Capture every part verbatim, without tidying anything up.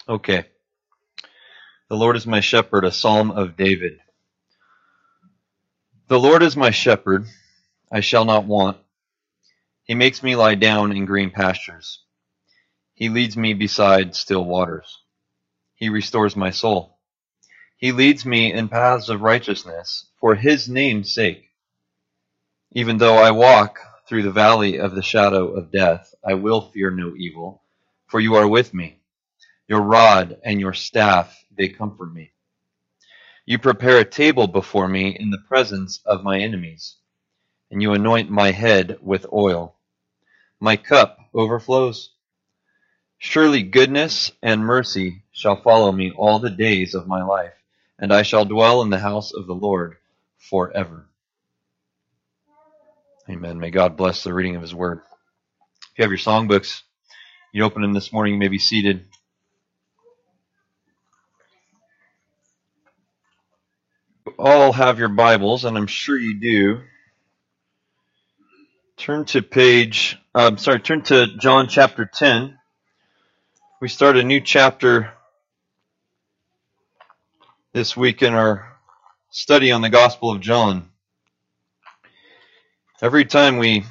Okay. The Lord is my shepherd, a psalm of David. The Lord is my shepherd, I shall not want. He makes me lie down in green pastures. He leads me beside still waters. He restores my soul. He leads me in paths of righteousness for his name's sake. Even though I walk through the valley of the shadow of death, I will fear no evil, for you are with me. Your rod and your staff, they comfort me. You prepare a table before me in the presence of my enemies, and you anoint my head with oil. My cup overflows. Surely goodness and mercy shall follow me all the days of my life, and I shall dwell in the house of the Lord forever. Amen. May God bless the reading of his word. If you have your songbooks, you open them this morning, you may be seated. All have your Bibles, and I'm sure you do. Turn to page, I'm uh, sorry, turn to John chapter ten. We start a new chapter this week in our study on the Gospel of John. Every time we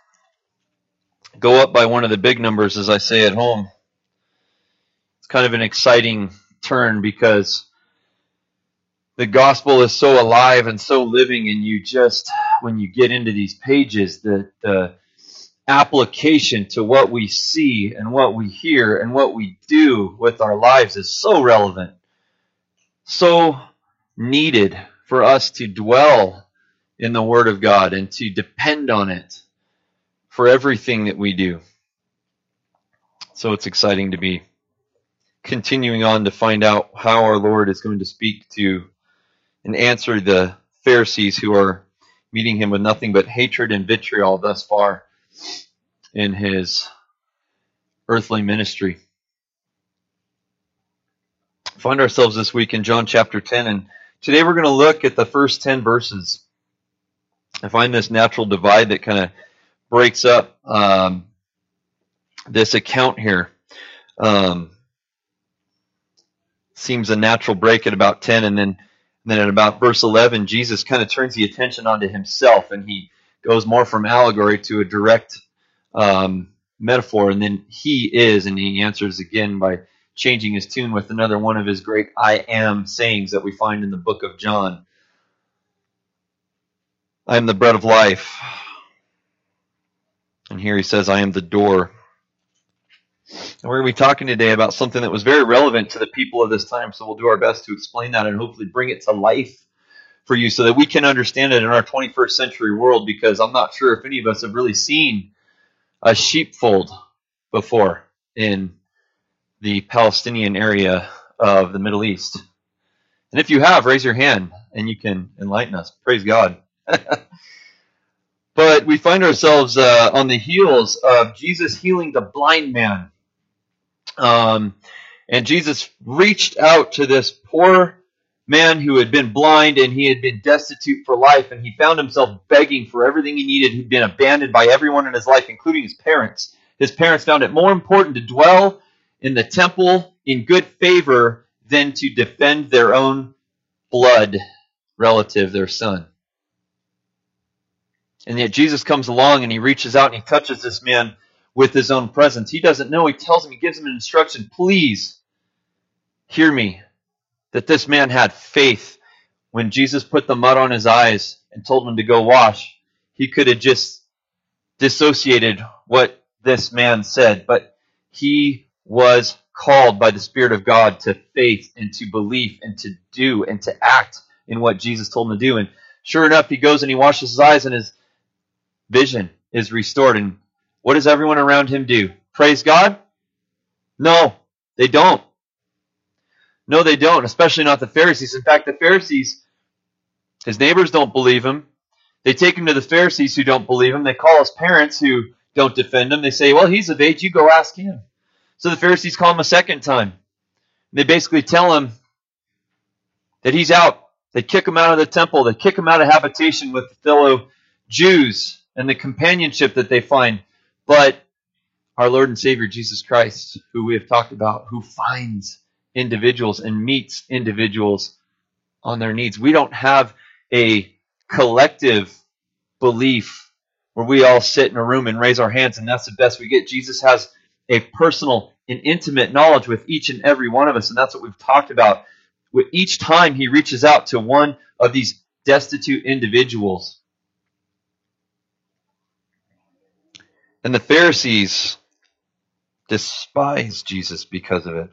go up by one of the big numbers, as I say at home, it's kind of an exciting turn because the gospel is so alive and so living, and you just, when you get into these pages, the, the application to what we see and what we hear and what we do with our lives is so relevant, so needed for us to dwell in the Word of God and to depend on it for everything that we do. So it's exciting to be continuing on to find out how our Lord is going to speak to and answer the Pharisees who are meeting him with nothing but hatred and vitriol thus far in his earthly ministry. Find ourselves this week in John chapter ten, and today we're going to look at the first ten verses. I find this natural divide that kind of breaks up um, this account here. Um, seems a natural break at about ten, and then And then at about verse eleven, Jesus kind of turns the attention onto himself, and he goes more from allegory to a direct um, metaphor. And then he is, and he answers again by changing his tune with another one of his great I am sayings that we find in the book of John. I am the bread of life. And here he says, I am the door. And we're going to be talking today about something that was very relevant to the people of this time, so we'll do our best to explain that and hopefully bring it to life for you so that we can understand it in our twenty-first century world, because I'm not sure if any of us have really seen a sheepfold before in the Palestinian area of the Middle East. And if you have, raise your hand and you can enlighten us. Praise God. But we find ourselves uh, on the heels of Jesus healing the blind man. Um, and Jesus reached out to this poor man who had been blind, and he had been destitute for life, and he found himself begging for everything he needed. He'd been abandoned by everyone in his life, including his parents. His parents found it more important to dwell in the temple in good favor than to defend their own blood relative, their son. And yet Jesus comes along and he reaches out and he touches this man with his own presence. He doesn't know. He tells him, he gives him an instruction. Please hear me. That this man had faith. When Jesus put the mud on his eyes and told him to go wash, he could have just dissociated what this man said. But he was called by the Spirit of God to faith and to belief and to do and to act in what Jesus told him to do. And sure enough, he goes and he washes his eyes and his vision is restored. And what does everyone around him do? Praise God? No, they don't. No, they don't, especially not the Pharisees. In fact, the Pharisees, his neighbors don't believe him. They take him to the Pharisees who don't believe him. They call his parents who don't defend him. They say, well, he's of age, you go ask him. So the Pharisees call him a second time. They basically tell him that he's out. They kick him out of the temple. They kick him out of habitation with fellow Jews and the companionship that they find. But our Lord and Savior Jesus Christ, who we have talked about, who finds individuals and meets individuals on their needs. We don't have a collective belief where we all sit in a room and raise our hands and that's the best we get. Jesus has a personal and intimate knowledge with each and every one of us, and that's what we've talked about. With each time he reaches out to one of these destitute individuals. And the Pharisees despised Jesus because of it.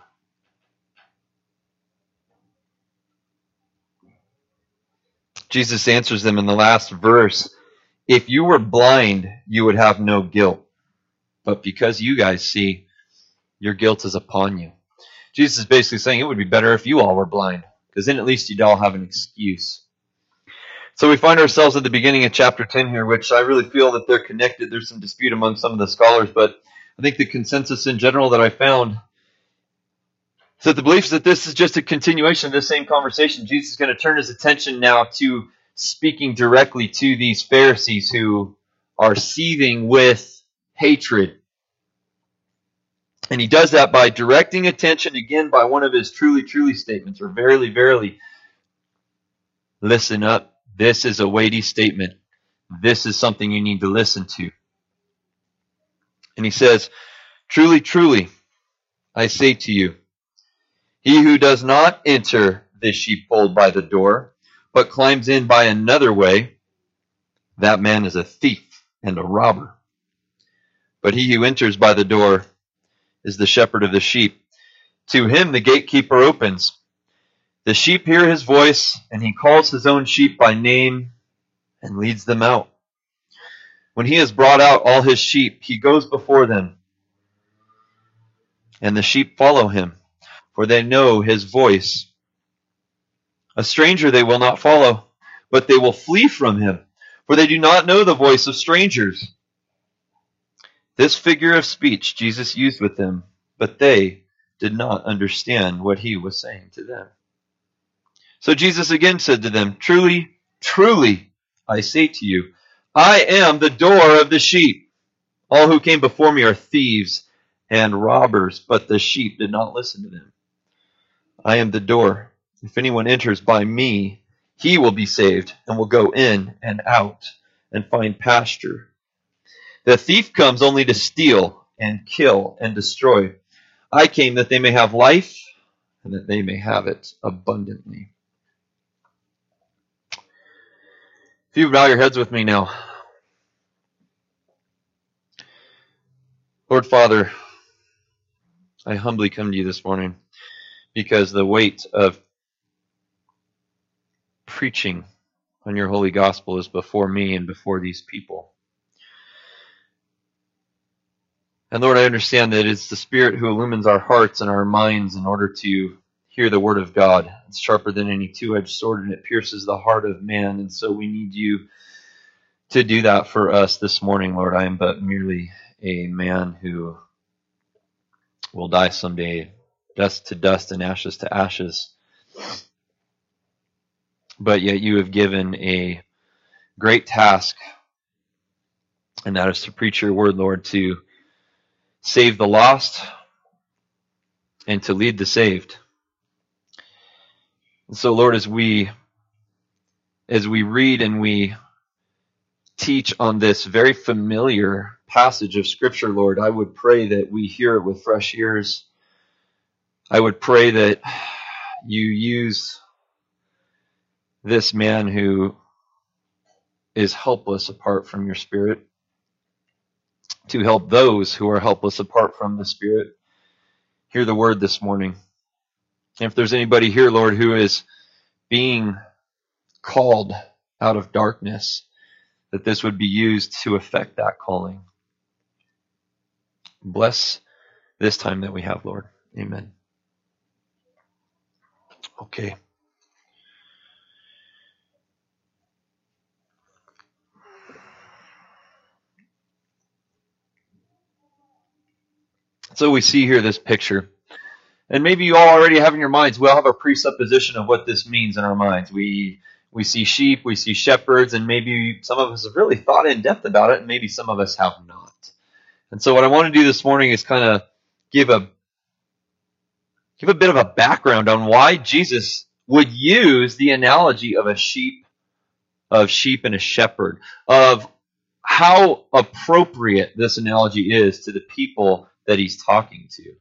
Jesus answers them in the last verse, if you were blind, you would have no guilt. But because you guys see, your guilt is upon you. Jesus is basically saying it would be better if you all were blind, because then at least you'd all have an excuse. So we find ourselves at the beginning of chapter ten here, which I really feel that they're connected. There's some dispute among some of the scholars, but I think the consensus in general that I found is that the belief is that this is just a continuation of this same conversation. Jesus is going to turn his attention now to speaking directly to these Pharisees who are seething with hatred. And he does that by directing attention again by one of his truly, truly statements, or verily, verily. Listen up. This is a weighty statement. This is something you need to listen to. And he says, truly, truly, I say to you, he who does not enter this sheepfold by the door, but climbs in by another way, that man is a thief and a robber. But he who enters by the door is the shepherd of the sheep. To him the gatekeeper opens. The sheep hear his voice, and he calls his own sheep by name and leads them out. When he has brought out all his sheep, he goes before them, and the sheep follow him, for they know his voice. A stranger they will not follow, but they will flee from him, for they do not know the voice of strangers. This figure of speech Jesus used with them, but they did not understand what he was saying to them. So Jesus again said to them, truly, truly, I say to you, I am the door of the sheep. All who came before me are thieves and robbers, but the sheep did not listen to them. I am the door. If anyone enters by me, he will be saved and will go in and out and find pasture. The thief comes only to steal and kill and destroy. I came that they may have life and that they may have it abundantly. If you bow your heads with me now. Lord Father, I humbly come to you this morning because the weight of preaching on your holy gospel is before me and before these people. And Lord, I understand that it's the Spirit who illumines our hearts and our minds in order to hear the word of God. It's sharper than any two-edged sword, and it pierces the heart of man. And so we need you to do that for us this morning, Lord. I am but merely a man who will die someday, dust to dust and ashes to ashes. But yet you have given a great task, and that is to preach your word, Lord, to save the lost and to lead the saved. And so, Lord, as we as we read and we teach on this very familiar passage of Scripture, Lord, I would pray that we hear it with fresh ears. I would pray that you use this man who is helpless apart from your Spirit to help those who are helpless apart from the Spirit hear the word this morning. And if there's anybody here, Lord, who is being called out of darkness, that this would be used to effect that calling. Bless this time that we have, Lord. Amen. Okay. So we see here this picture. And maybe you all already have in your minds, we all have a presupposition of what this means in our minds. We we see sheep, we see shepherds, and maybe some of us have really thought in depth about it, and maybe some of us have not. And so what I want to do this morning is kind of give a give a bit of a background on why Jesus would use the analogy of a sheep, of sheep and a shepherd, of how appropriate this analogy is to the people that he's talking to.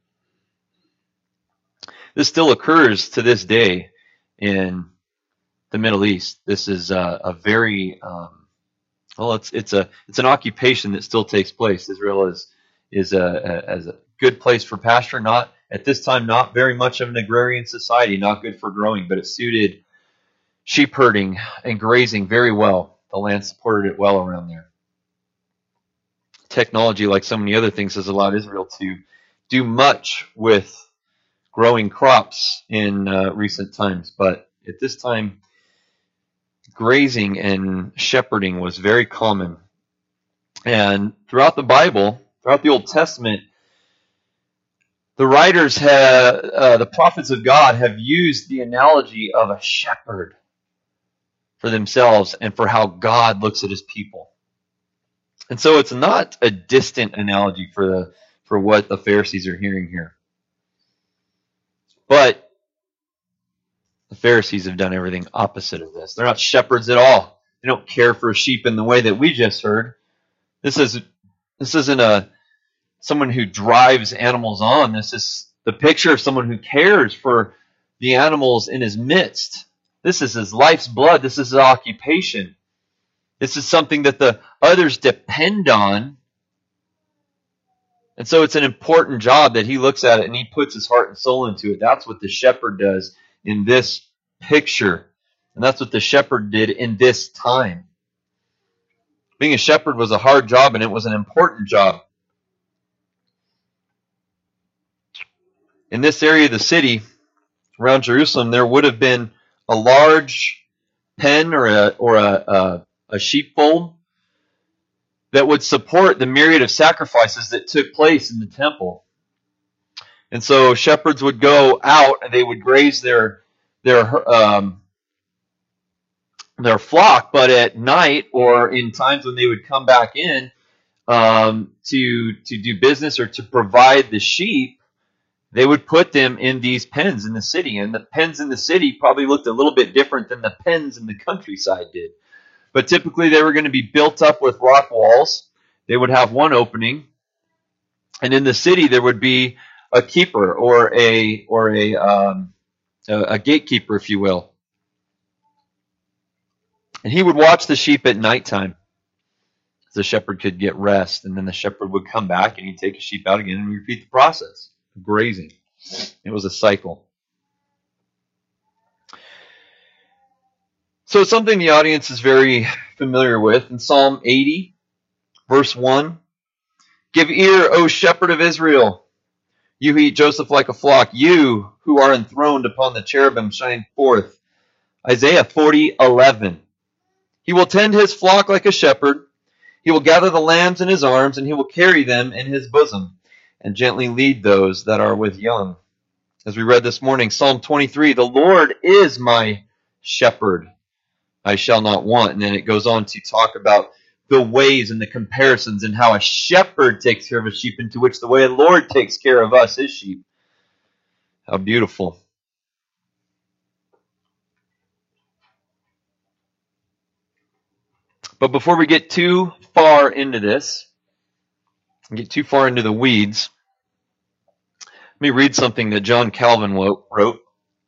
This still occurs to this day in the Middle East. This is a, a very um, well, it's it's a it's an occupation that still takes place. Israel is is a, a as a good place for pasture. Not at this time, not very much of an agrarian society. Not good for growing, but it suited sheep herding and grazing very well. The land supported it well around there. Technology, like so many other things, has allowed Israel to do much with growing crops in uh, recent times. But at this time, grazing and shepherding was very common. And throughout the Bible, throughout the Old Testament, the writers, have, uh, the prophets of God, have used the analogy of a shepherd for themselves and for how God looks at his people. And so it's not a distant analogy for the for what the Pharisees are hearing here. But the Pharisees have done everything opposite of this. They're not shepherds at all. They don't care for sheep in the way that we just heard. This is this isn't a someone who drives animals on. This is the picture of someone who cares for the animals in his midst. This is his life's blood. This is his occupation. This is something that the others depend on. And so it's an important job that he looks at it and he puts his heart and soul into it. That's what the shepherd does in this picture. And that's what the shepherd did in this time. Being a shepherd was a hard job, and it was an important job. In this area of the city, around Jerusalem, there would have been a large pen or a or a, a, a sheepfold that would support the myriad of sacrifices that took place in the temple. And so shepherds would go out and they would graze their their um, their flock, but at night or in times when they would come back in um, to to do business or to provide the sheep, they would put them in these pens in the city. And the pens in the city probably looked a little bit different than the pens in the countryside did. But typically they were going to be built up with rock walls. They would have one opening. And in the city there would be a keeper or a or a um, a, a gatekeeper, if you will. And he would watch the sheep at nighttime. The shepherd could get rest, and then the shepherd would come back and he'd take a sheep out again and repeat the process of grazing. It was a cycle. So it's something the audience is very familiar with. In Psalm eighty, verse one, "Give ear, O shepherd of Israel, you who eat Joseph like a flock, you who are enthroned upon the cherubim, shine forth." Isaiah forty, eleven, "He will tend his flock like a shepherd. He will gather the lambs in his arms, and he will carry them in his bosom, and gently lead those that are with young." As we read this morning, Psalm twenty-three, "The Lord is my shepherd, I shall not want." And then it goes on to talk about the ways and the comparisons and how a shepherd takes care of a sheep, into which the way the Lord takes care of us, his sheep. How beautiful. But before we get too far into this, get too far into the weeds, let me read something that John Calvin wrote.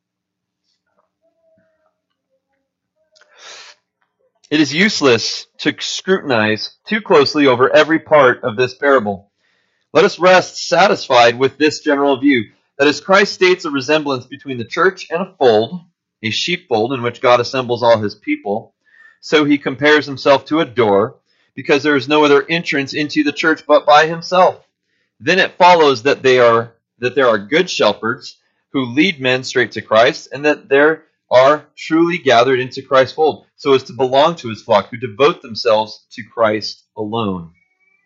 "It is useless to scrutinize too closely over every part of this parable. Let us rest satisfied with this general view, that as Christ states a resemblance between the church and a fold, a sheepfold in which God assembles all his people, so he compares himself to a door, because there is no other entrance into the church but by himself. Then it follows that they are that there are good shepherds who lead men straight to Christ, and that there are truly gathered into Christ's fold, so as to belong to his flock, who devote themselves to Christ alone."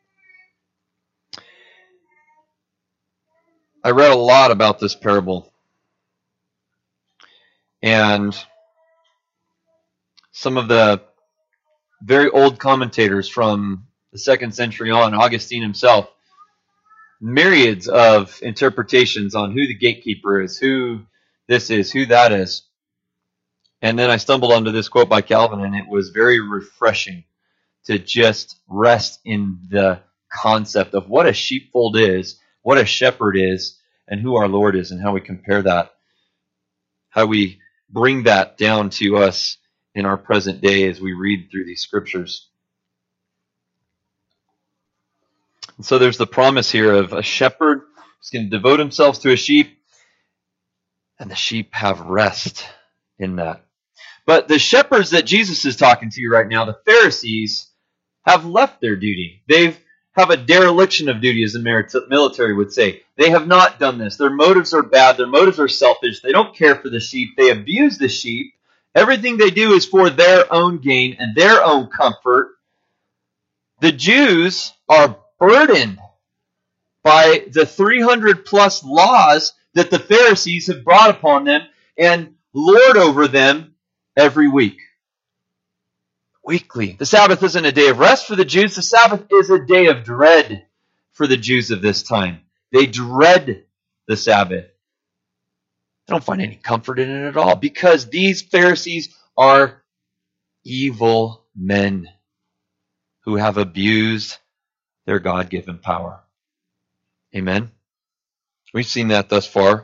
I read a lot about this parable, and some of the very old commentators from the second century on, Augustine himself, myriads of interpretations on who the gatekeeper is, who this is, who that is. And then I stumbled onto this quote by Calvin, and it was very refreshing to just rest in the concept of what a sheepfold is, what a shepherd is, and who our Lord is, and how we compare that, how we bring that down to us in our present day as we read through these scriptures. And so there's the promise here of a shepherd who's going to devote himself to a sheep, and the sheep have rest in that. But the shepherds that Jesus is talking to right now, the Pharisees, have left their duty. They have a dereliction of duty, as the military would say. They have not done this. Their motives are bad. Their motives are selfish. They don't care for the sheep. They abuse the sheep. Everything they do is for their own gain and their own comfort. The Jews are burdened by the three hundred plus laws that the Pharisees have brought upon them and lord over them every week. Weekly. The Sabbath isn't a day of rest for the Jews. The Sabbath is a day of dread for the Jews of this time. They dread the Sabbath. They don't find any comfort in it at all, because these Pharisees are evil men who have abused their God-given power. Amen? We've seen that thus far.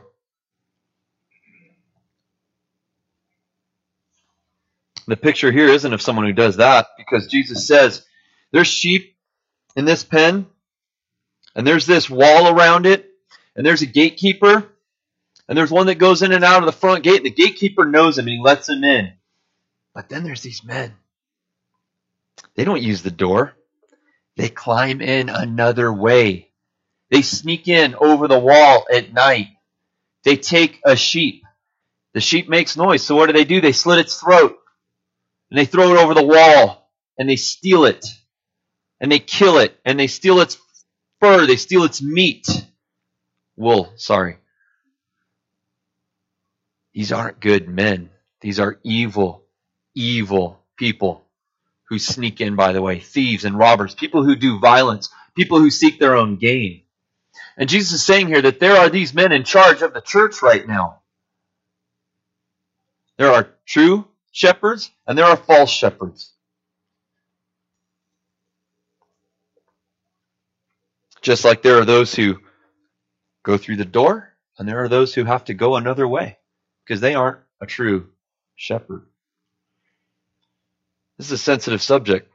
The picture here isn't of someone who does that, because Jesus says there's sheep in this pen, and there's this wall around it, and there's a gatekeeper, and there's one that goes in and out of the front gate, and the gatekeeper knows him, and he lets him in. But then there's these men. They don't use the door. They climb in another way. They sneak in over the wall at night. They take a sheep. The sheep makes noise, so what do they do? They slit its throat. And they throw it over the wall, and they steal it, and they kill it, and they steal its fur, they steal its meat. Wool, sorry. These aren't good men. These are evil, evil people who sneak in, by the way. Thieves and robbers, people who do violence, people who seek their own gain. And Jesus is saying here that there are these men in charge of the church right now. There are true shepherds, and there are false shepherds. Just like there are those who go through the door, and there are those who have to go another way, because they aren't a true shepherd. This is a sensitive subject.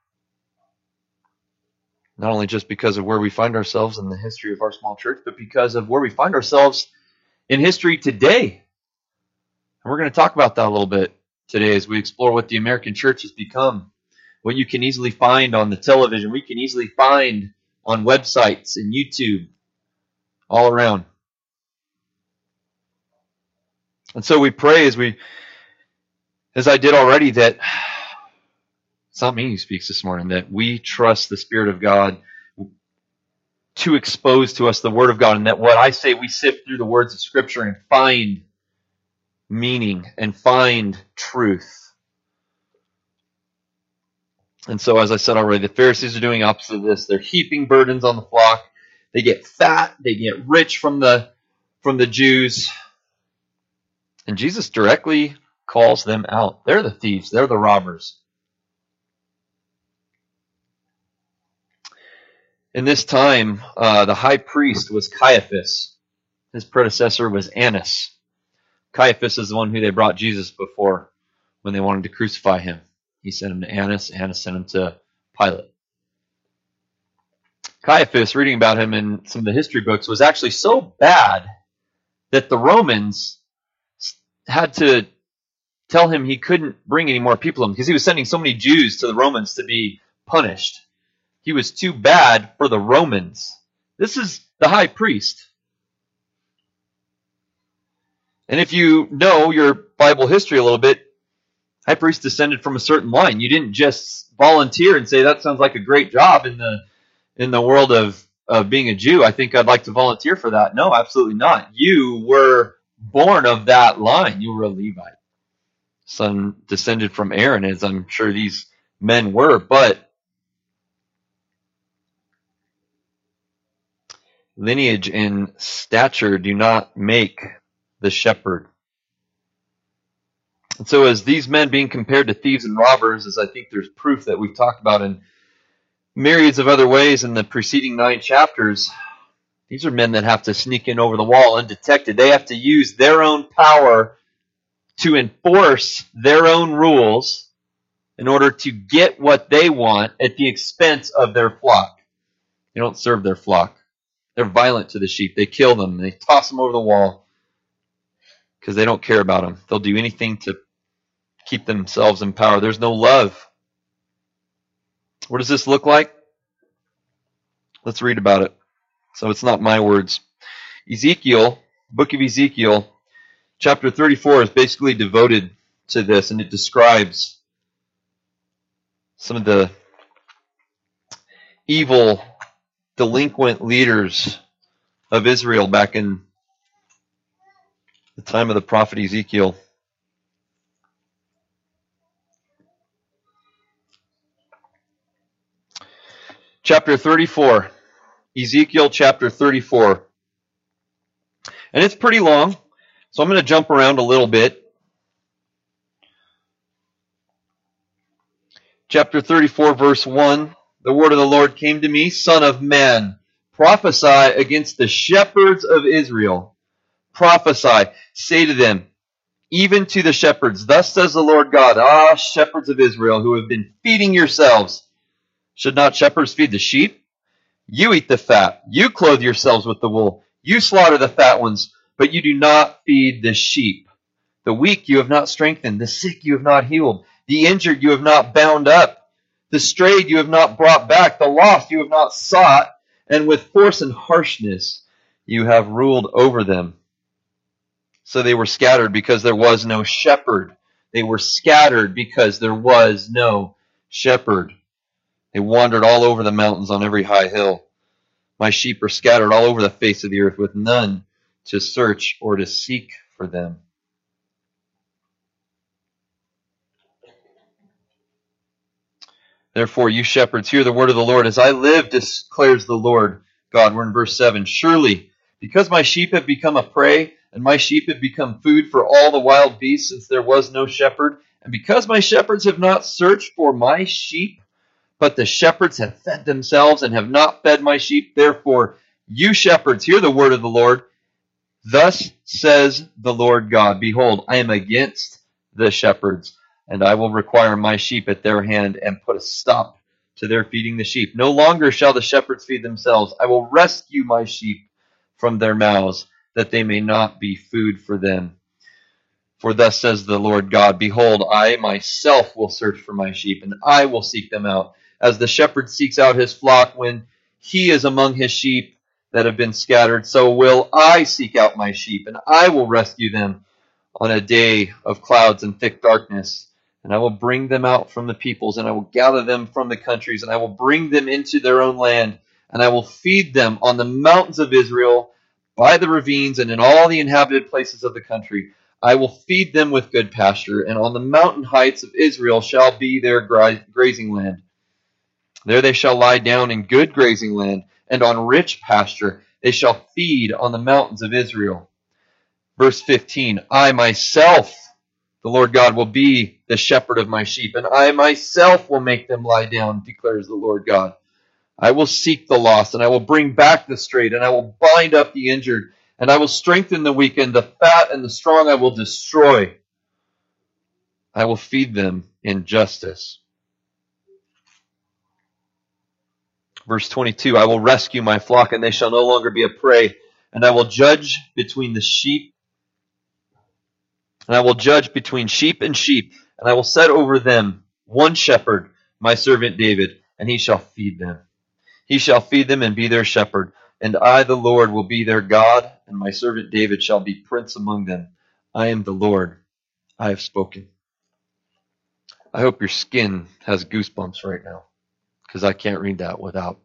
Not only just because of where we find ourselves in the history of our small church, but because of where we find ourselves in history today. And we're going to talk about that a little bit today as we explore what the American church has become, what you can easily find on the television, we can easily find on websites and YouTube, all around. And so we pray as we, as I did already, that it's not me who speaks this morning, that we trust the Spirit of God to expose to us the Word of God, and that what I say, we sift through the words of Scripture and find meaning and find truth. And so, as I said already, the Pharisees are doing opposite of this. They're heaping burdens on the flock. They get fat. They get rich from the from the Jews. And Jesus directly calls them out. They're the thieves. They're the robbers. In this time, uh, the high priest was Caiaphas. His predecessor was Annas. Caiaphas is the one who they brought Jesus before when they wanted to crucify him. He sent him to Annas. Annas sent him to Pilate. Caiaphas, reading about him in some of the history books, was actually so bad that the Romans had to tell him he couldn't bring any more people in because he was sending so many Jews to the Romans to be punished. He was too bad for the Romans. This is the high priest. And if you know your Bible history a little bit, high priest descended from a certain line. You didn't just volunteer and say, that sounds like a great job in the in the world of, of being a Jew. I think I'd like to volunteer for that. No, absolutely not. You were born of that line. You were a Levite. Son descended from Aaron, as I'm sure these men were. But lineage and stature do not make the shepherd. And so as these men being compared to thieves and robbers, as I think there's proof that we've talked about in myriads of other ways in the preceding nine chapters, these are men that have to sneak in over the wall undetected. They have to use their own power to enforce their own rules in order to get what they want at the expense of their flock. They don't serve their flock. They're violent to the sheep. They kill them. They toss them over the wall because they don't care about them. They'll do anything to keep themselves in power. There's no love. What does this look like? Let's read about it. So it's not my words. Ezekiel, book of Ezekiel, chapter thirty-four is basically devoted to this, and it describes some of the evil, delinquent leaders of Israel back in the time of the prophet Ezekiel. Chapter thirty-four. Ezekiel chapter thirty-four. And it's pretty long, so I'm going to jump around a little bit. Chapter thirty-four, verse one. The word of the Lord came to me, Son of man, prophesy against the shepherds of Israel. Prophesy, say to them, even to the shepherds, thus says the Lord God, ah, shepherds of Israel, who have been feeding yourselves. Should not shepherds feed the sheep? You eat the fat. You clothe yourselves with the wool. You slaughter the fat ones, but you do not feed the sheep. The weak you have not strengthened. The sick you have not healed. The injured you have not bound up. The strayed you have not brought back. The lost you have not sought. And with force and harshness you have ruled over them. So they were scattered because there was no shepherd. They were scattered because there was no shepherd. They wandered all over the mountains on every high hill. My sheep are scattered all over the face of the earth with none to search or to seek for them. Therefore, you shepherds, hear the word of the Lord. As I live, declares the Lord God. We're in verse seven. Surely, because my sheep have become a prey, and my sheep have become food for all the wild beasts, since there was no shepherd, and because my shepherds have not searched for my sheep, but the shepherds have fed themselves and have not fed my sheep. Therefore, you shepherds, hear the word of the Lord. Thus says the Lord God, behold, I am against the shepherds, and I will require my sheep at their hand and put a stop to their feeding the sheep. No longer shall the shepherds feed themselves. I will rescue my sheep from their mouths, that they may not be food for them. For thus says the Lord God, behold, I myself will search for my sheep, and I will seek them out. As the shepherd seeks out his flock when he is among his sheep that have been scattered, so will I seek out my sheep, and I will rescue them on a day of clouds and thick darkness. And I will bring them out from the peoples, and I will gather them from the countries, and I will bring them into their own land, and I will feed them on the mountains of Israel, by the ravines, and in all the inhabited places of the country. I will feed them with good pasture, and on the mountain heights of Israel shall be their grazing land. There they shall lie down in good grazing land, and on rich pasture they shall feed on the mountains of Israel. Verse fifteen, I myself, the Lord God, will be the shepherd of my sheep, and I myself will make them lie down, declares the Lord God. I will seek the lost, and I will bring back the strayed, and I will bind up the injured, and I will strengthen the weak, and the fat and the strong I will destroy. I will feed them in justice. Verse twenty-two, I will rescue my flock, and they shall no longer be a prey, and I will judge between the sheep, and I will judge between sheep and sheep, and I will set over them one shepherd, my servant David, and he shall feed them. He shall feed them and be their shepherd, and I, the Lord, will be their God, and my servant David shall be prince among them. I am the Lord. I have spoken. I hope your skin has goosebumps right now, because I can't read that without.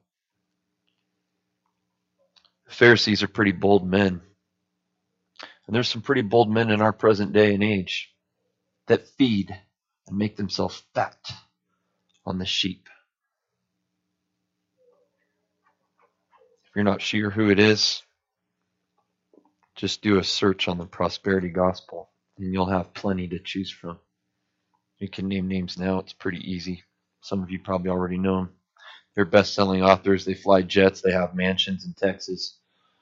The Pharisees are pretty bold men. And there's some pretty bold men in our present day and age that feed and make themselves fat on the sheep. If you're not sure who it is, just do a search on the prosperity gospel, and you'll have plenty to choose from. You can name names now. It's pretty easy. Some of you probably already know them. They're best-selling authors. They fly jets. They have mansions in Texas.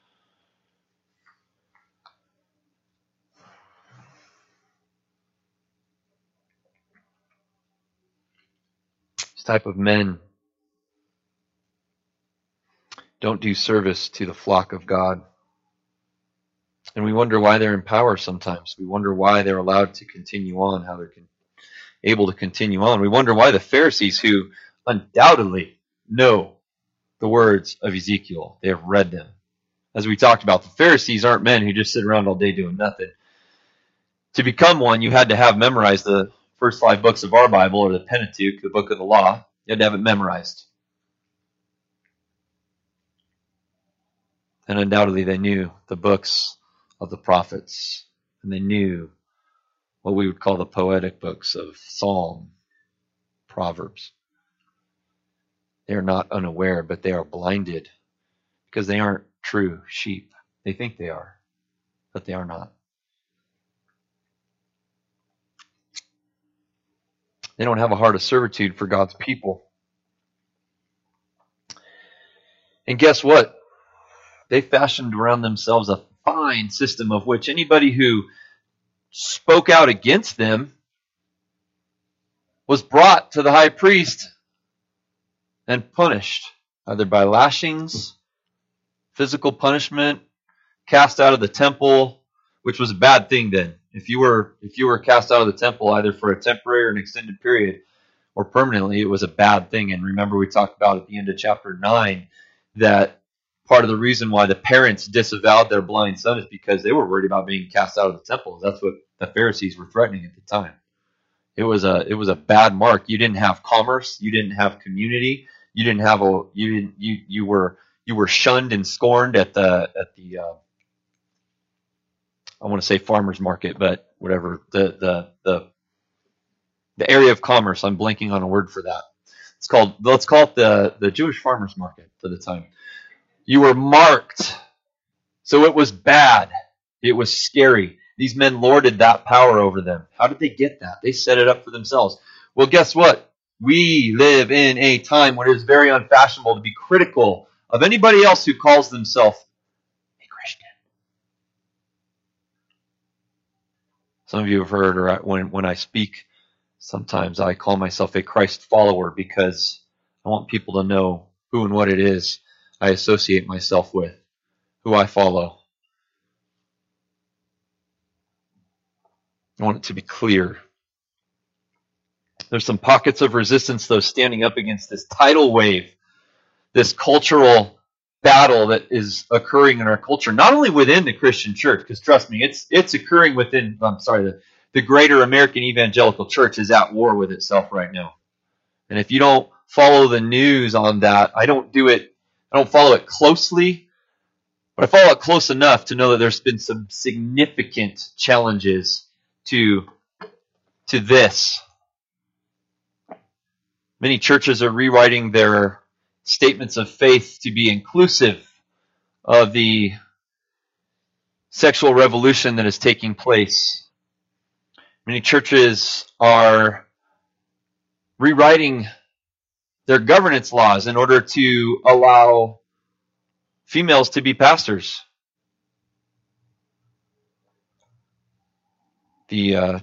This type of men don't do service to the flock of God. And we wonder why they're in power sometimes. We wonder why they're allowed to continue on, how they're able to continue on. We wonder why the Pharisees, who undoubtedly know the words of Ezekiel, they have read them. As we talked about, the Pharisees aren't men who just sit around all day doing nothing. To become one, you had to have memorized the first five books of our Bible, or the Pentateuch, the book of the law. You had to have it memorized. And undoubtedly they knew the books of the prophets, and they knew what we would call the poetic books of Psalm, Proverbs. They are not unaware, but they are blinded because they aren't true sheep. They think they are, but they are not. They don't have a heart of servitude for God's people. And guess what? They fashioned around themselves a fine system of which anybody who spoke out against them was brought to the high priest and punished, either by lashings, physical punishment, cast out of the temple, which was a bad thing then. If you were if you were cast out of the temple either for a temporary or an extended period or permanently, it was a bad thing. And remember, we talked about at the end of chapter nine that part of the reason why the parents disavowed their blind son is because they were worried about being cast out of the temple. That's what the Pharisees were threatening at the time. It was a it was a bad mark. You didn't have commerce. You didn't have community. You didn't have a you didn't you you were you were shunned and scorned at the at the uh, I want to say farmers market, but whatever the the the the area of commerce. I'm blanking on a word for that. It's called let's call it the the Jewish farmers market for the time. You were marked, so it was bad. It was scary. These men lorded that power over them. How did they get that? They set it up for themselves. Well, guess what? We live in a time when it is very unfashionable to be critical of anybody else who calls themselves a Christian. Some of you have heard, or when, when I speak, sometimes I call myself a Christ follower because I want people to know who and what it is I associate myself with, who I follow. I want it to be clear. There's some pockets of resistance, though, standing up against this tidal wave, this cultural battle that is occurring in our culture, not only within the Christian church, because trust me, it's it's occurring within, I'm sorry, the, the greater American evangelical church is at war with itself right now. And if you don't follow the news on that, I don't do it, I don't follow it closely, but I follow it close enough to know that there's been some significant challenges to, to this. Many churches are rewriting their statements of faith to be inclusive of the sexual revolution that is taking place. Many churches are rewriting their governance laws in order to allow females to be pastors. The uh,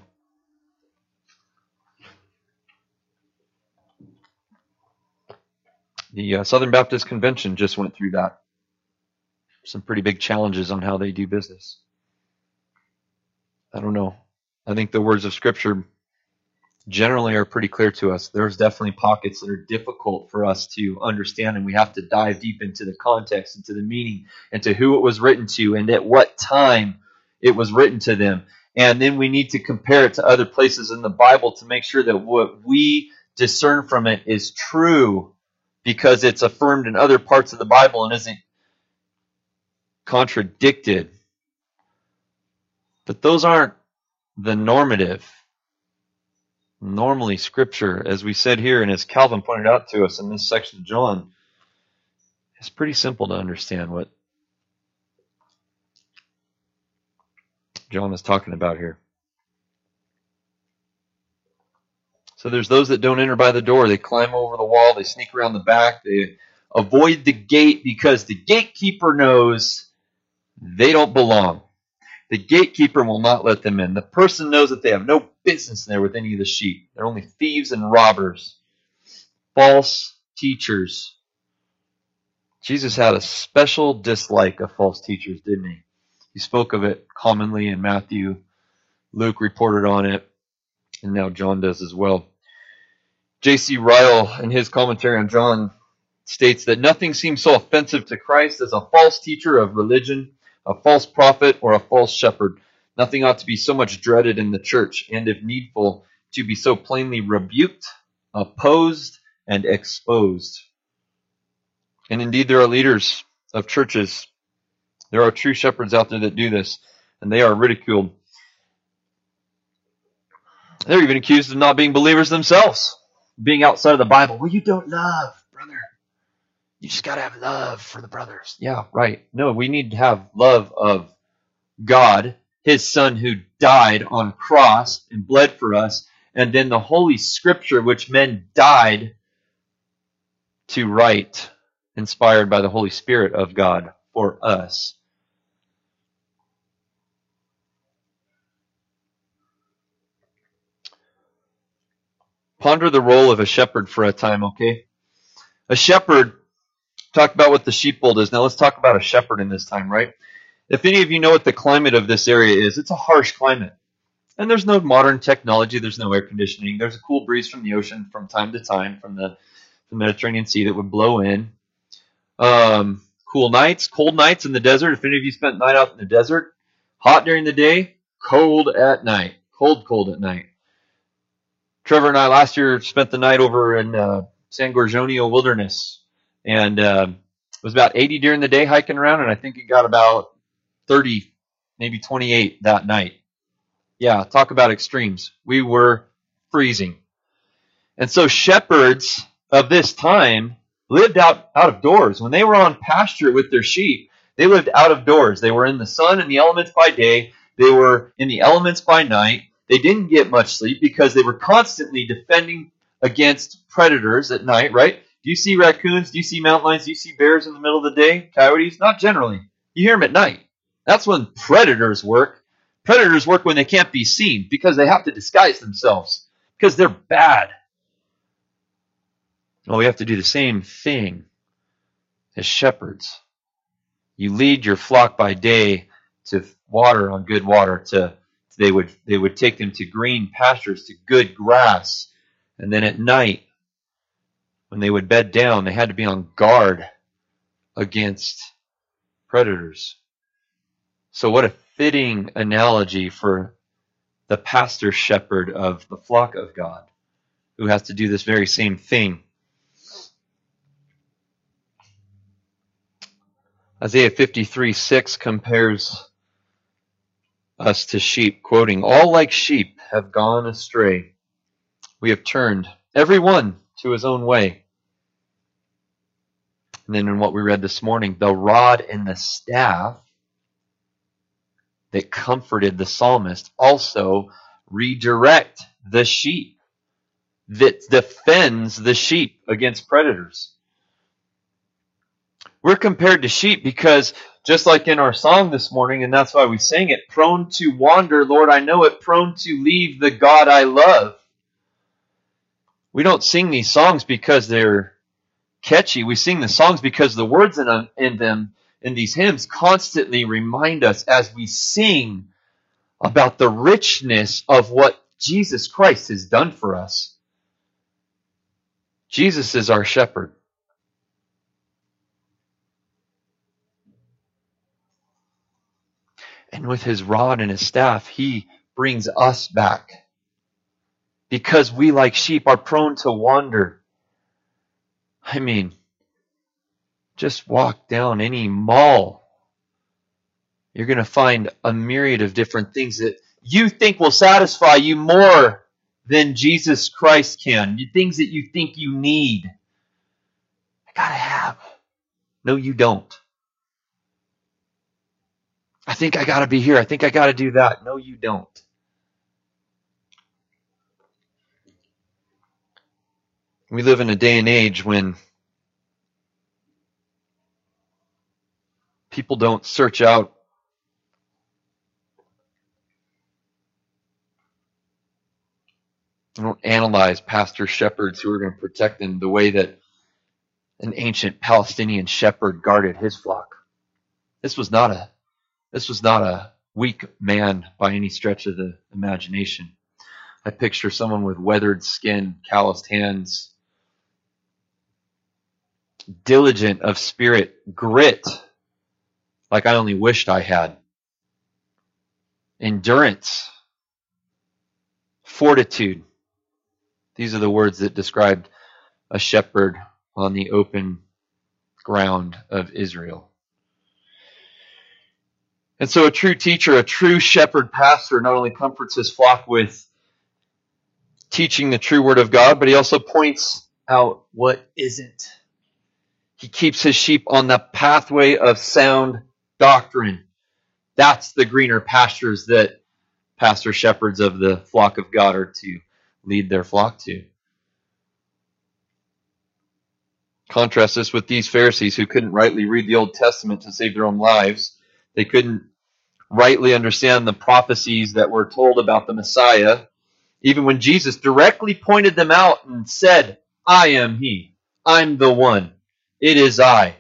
the uh, Southern Baptist Convention just went through that. Some pretty big challenges on how they do business. I don't know. I think the words of Scripture generally are pretty clear to us. There's definitely pockets that are difficult for us to understand, and we have to dive deep into the context, into the meaning, into who it was written to, and at what time it was written to them. And then we need to compare it to other places in the Bible to make sure that what we discern from it is true, because it's affirmed in other parts of the Bible and isn't contradicted. But those aren't the normative. Normally, Scripture, as we said here, and as Calvin pointed out to us in this section of John, It's pretty simple to understand what John is talking about here. So there's those that don't enter by the door. They climb over the wall. They sneak around the back. They avoid the gate because the gatekeeper knows they don't belong. The gatekeeper will not let them in. The person knows that they have no business there with any of the sheep. They're only thieves and robbers, false teachers. Jesus had a special dislike of false teachers, didn't he? He spoke of it commonly in Matthew. Luke reported on it, and now John does as well. J C Ryle, in his commentary on John, states that nothing seems so offensive to Christ as a false teacher of religion, a false prophet, or a false shepherd. Nothing ought to be so much dreaded in the church, and if needful, to be so plainly rebuked, opposed, and exposed. And indeed, there are leaders of churches. There are true shepherds out there that do this, and they are ridiculed. They're even accused of not being believers themselves, being outside of the Bible. Well, you don't love, brother. You just got to have love for the brothers. Yeah, right. No, we need to have love of God, his Son who died on cross and bled for us, and then the Holy Scripture which men died to write, inspired by the Holy Spirit of God for us. Ponder the role of a shepherd for a time, okay? A shepherd, talk about what the sheepfold is. Now let's talk about a shepherd in this time, right? If any of you know what the climate of this area is, it's a harsh climate. And there's no modern technology, there's no air conditioning. There's a cool breeze from the ocean from time to time, from the, the Mediterranean Sea that would blow in. Um, cool nights, cold nights in the desert. If any of you spent the night out in the desert, hot during the day, cold at night. Cold, cold at night. Trevor and I last year spent the night over in uh, San Gorgonio Wilderness, and uh, it was about eighty during the day hiking around, and I think it got about thirty, maybe twenty-eight that night. Yeah, talk about extremes. We were freezing. And so shepherds of this time lived out, out of doors. When they were on pasture with their sheep, they lived out of doors. They were in the sun and the elements by day. They were in the elements by night. They didn't get much sleep because they were constantly defending against predators at night, right? Do you see raccoons? Do you see mountain lions? Do you see bears in the middle of the day? Coyotes? Not generally. You hear them at night. That's when predators work. Predators work when they can't be seen because they have to disguise themselves because they're bad. Well, we have to do the same thing as shepherds. You lead your flock by day to water on good water, to They would they would take them to green pastures, to good grass. And then at night, when they would bed down, they had to be on guard against predators. So what a fitting analogy for the pastor shepherd of the flock of God, who has to do this very same thing. Isaiah fifty-three six compares us to sheep, quoting, "All like sheep have gone astray. We have turned every one to his own way." And then in what we read this morning, the rod and the staff that comforted the psalmist also redirect the sheep, that defends the sheep against predators. We're compared to sheep because, just like in our song this morning, and that's why we sang it, prone to wander, Lord, I know it, prone to leave the God I love. We don't sing these songs because they're catchy. We sing the songs because the words in them, in them, in these hymns, constantly remind us as we sing about the richness of what Jesus Christ has done for us. Jesus is our shepherd. And with his rod and his staff, he brings us back. Because we, like sheep, are prone to wander. I mean, just walk down any mall. You're going to find a myriad of different things that you think will satisfy you more than Jesus Christ can. Things that you think you need. I gotta have. No, you don't. I think I got to be here. I think I got to do that. No, you don't. We live in a day and age when people don't search out they don't analyze pastor shepherds who are going to protect them the way that an ancient Palestinian shepherd guarded his flock. This was not a this was not a weak man by any stretch of the imagination. I picture someone with weathered skin, calloused hands, diligent of spirit, grit, like I only wished I had, endurance, fortitude. These are the words that described a shepherd on the open ground of Israel. And so a true teacher, a true shepherd pastor not only comforts his flock with teaching the true word of God, but he also points out what isn't. He keeps his sheep on the pathway of sound doctrine. That's the greener pastures that pastor shepherds of the flock of God are to lead their flock to. Contrast this with these Pharisees who couldn't rightly read the Old Testament to save their own lives. They couldn't rightly understand the prophecies that were told about the Messiah, even when Jesus directly pointed them out and said, I am he. I'm the one. It is I.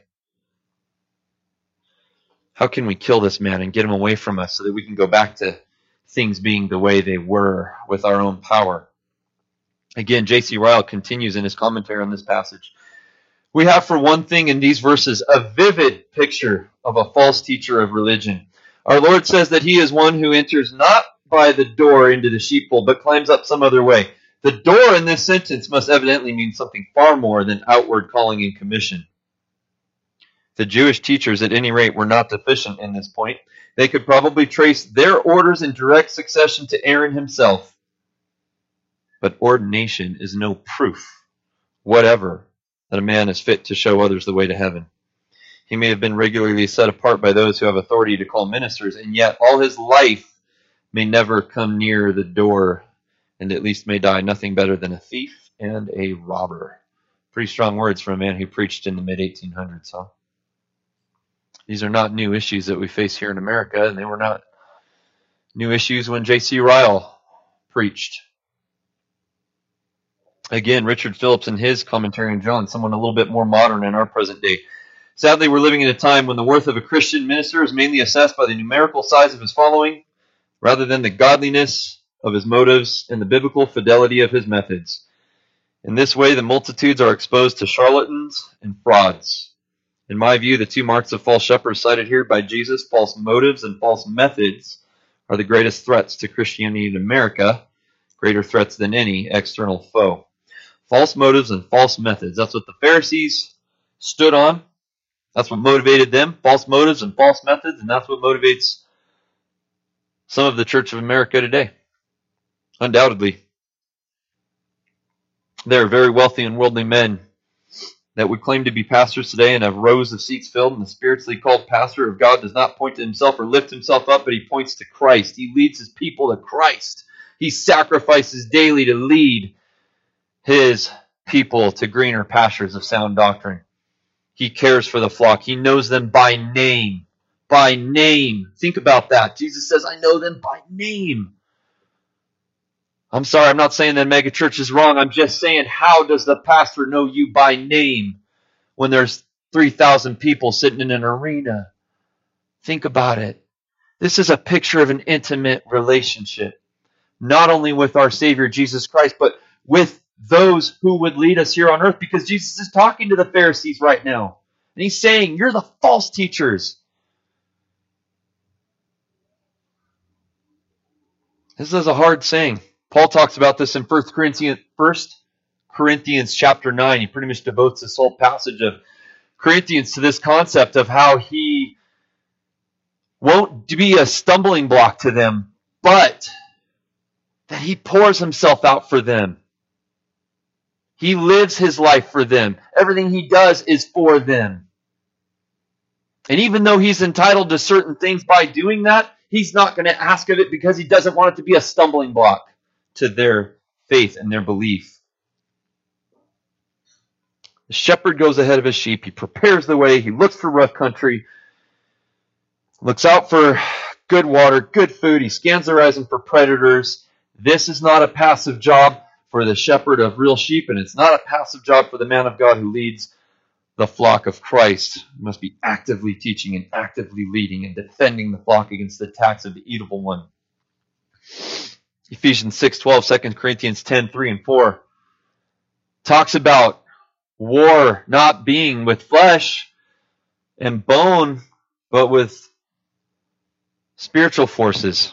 How can we kill this man and get him away from us so that we can go back to things being the way they were with our own power? Again, J C Ryle continues in his commentary on this passage. We have, for one thing, in these verses, a vivid picture of a false teacher of religion. Our Lord says that he is one who enters not by the door into the sheepfold, but climbs up some other way. The door in this sentence must evidently mean something far more than outward calling and commission. The Jewish teachers, at any rate, were not deficient in this point. They could probably trace their orders in direct succession to Aaron himself. But ordination is no proof whatever that a man is fit to show others the way to heaven. He may have been regularly set apart by those who have authority to call ministers, and yet all his life may never come near the door, and at least may die nothing better than a thief and a robber. Pretty strong words from a man who preached in the mid eighteen hundreds, huh? These are not new issues that we face here in America, and they were not new issues when J C Ryle preached. Again, Richard Phillips in his commentary on John, someone a little bit more modern in our present day. Sadly, we're living in a time when the worth of a Christian minister is mainly assessed by the numerical size of his following, rather than the godliness of his motives and the biblical fidelity of his methods. In this way, the multitudes are exposed to charlatans and frauds. In my view, the two marks of false shepherds cited here by Jesus, false motives and false methods, are the greatest threats to Christianity in America, greater threats than any external foe. False motives and false methods. That's what the Pharisees stood on. That's what motivated them. False motives and false methods, and that's what motivates some of the Church of America today. Undoubtedly. There are very wealthy and worldly men that would claim to be pastors today and have rows of seats filled, and the spiritually called pastor of God does not point to himself or lift himself up, but he points to Christ. He leads his people to Christ. He sacrifices daily to lead his people to greener pastures of sound doctrine. He cares for the flock. He knows them by name. By name. Think about that. Jesus says, I know them by name. I'm sorry, I'm not saying that megachurch is wrong. I'm just saying, how does the pastor know you by name when there's three thousand people sitting in an arena? Think about it. This is a picture of an intimate relationship, not only with our Savior Jesus Christ, but with those who would lead us here on earth, because Jesus is talking to the Pharisees right now. And he's saying, you're the false teachers. This is a hard saying. Paul talks about this in First Corinthians, First Corinthians chapter nine. He pretty much devotes this whole passage of Corinthians to this concept of how he won't be a stumbling block to them, but that he pours himself out for them. He lives his life for them. Everything he does is for them. And even though he's entitled to certain things by doing that, he's not going to ask of it because he doesn't want it to be a stumbling block to their faith and their belief. The shepherd goes ahead of his sheep. He prepares the way. He looks for rough country, looks out for good water, good food. He scans the horizon for predators. This is not a passive job for the shepherd of real sheep, and it's not a passive job for the man of God who leads the flock of Christ. He must be actively teaching and actively leading and defending the flock against the attacks of the evil one. Ephesians six twelve, Second Corinthians ten three and four talks about war not being with flesh and bone, but with spiritual forces.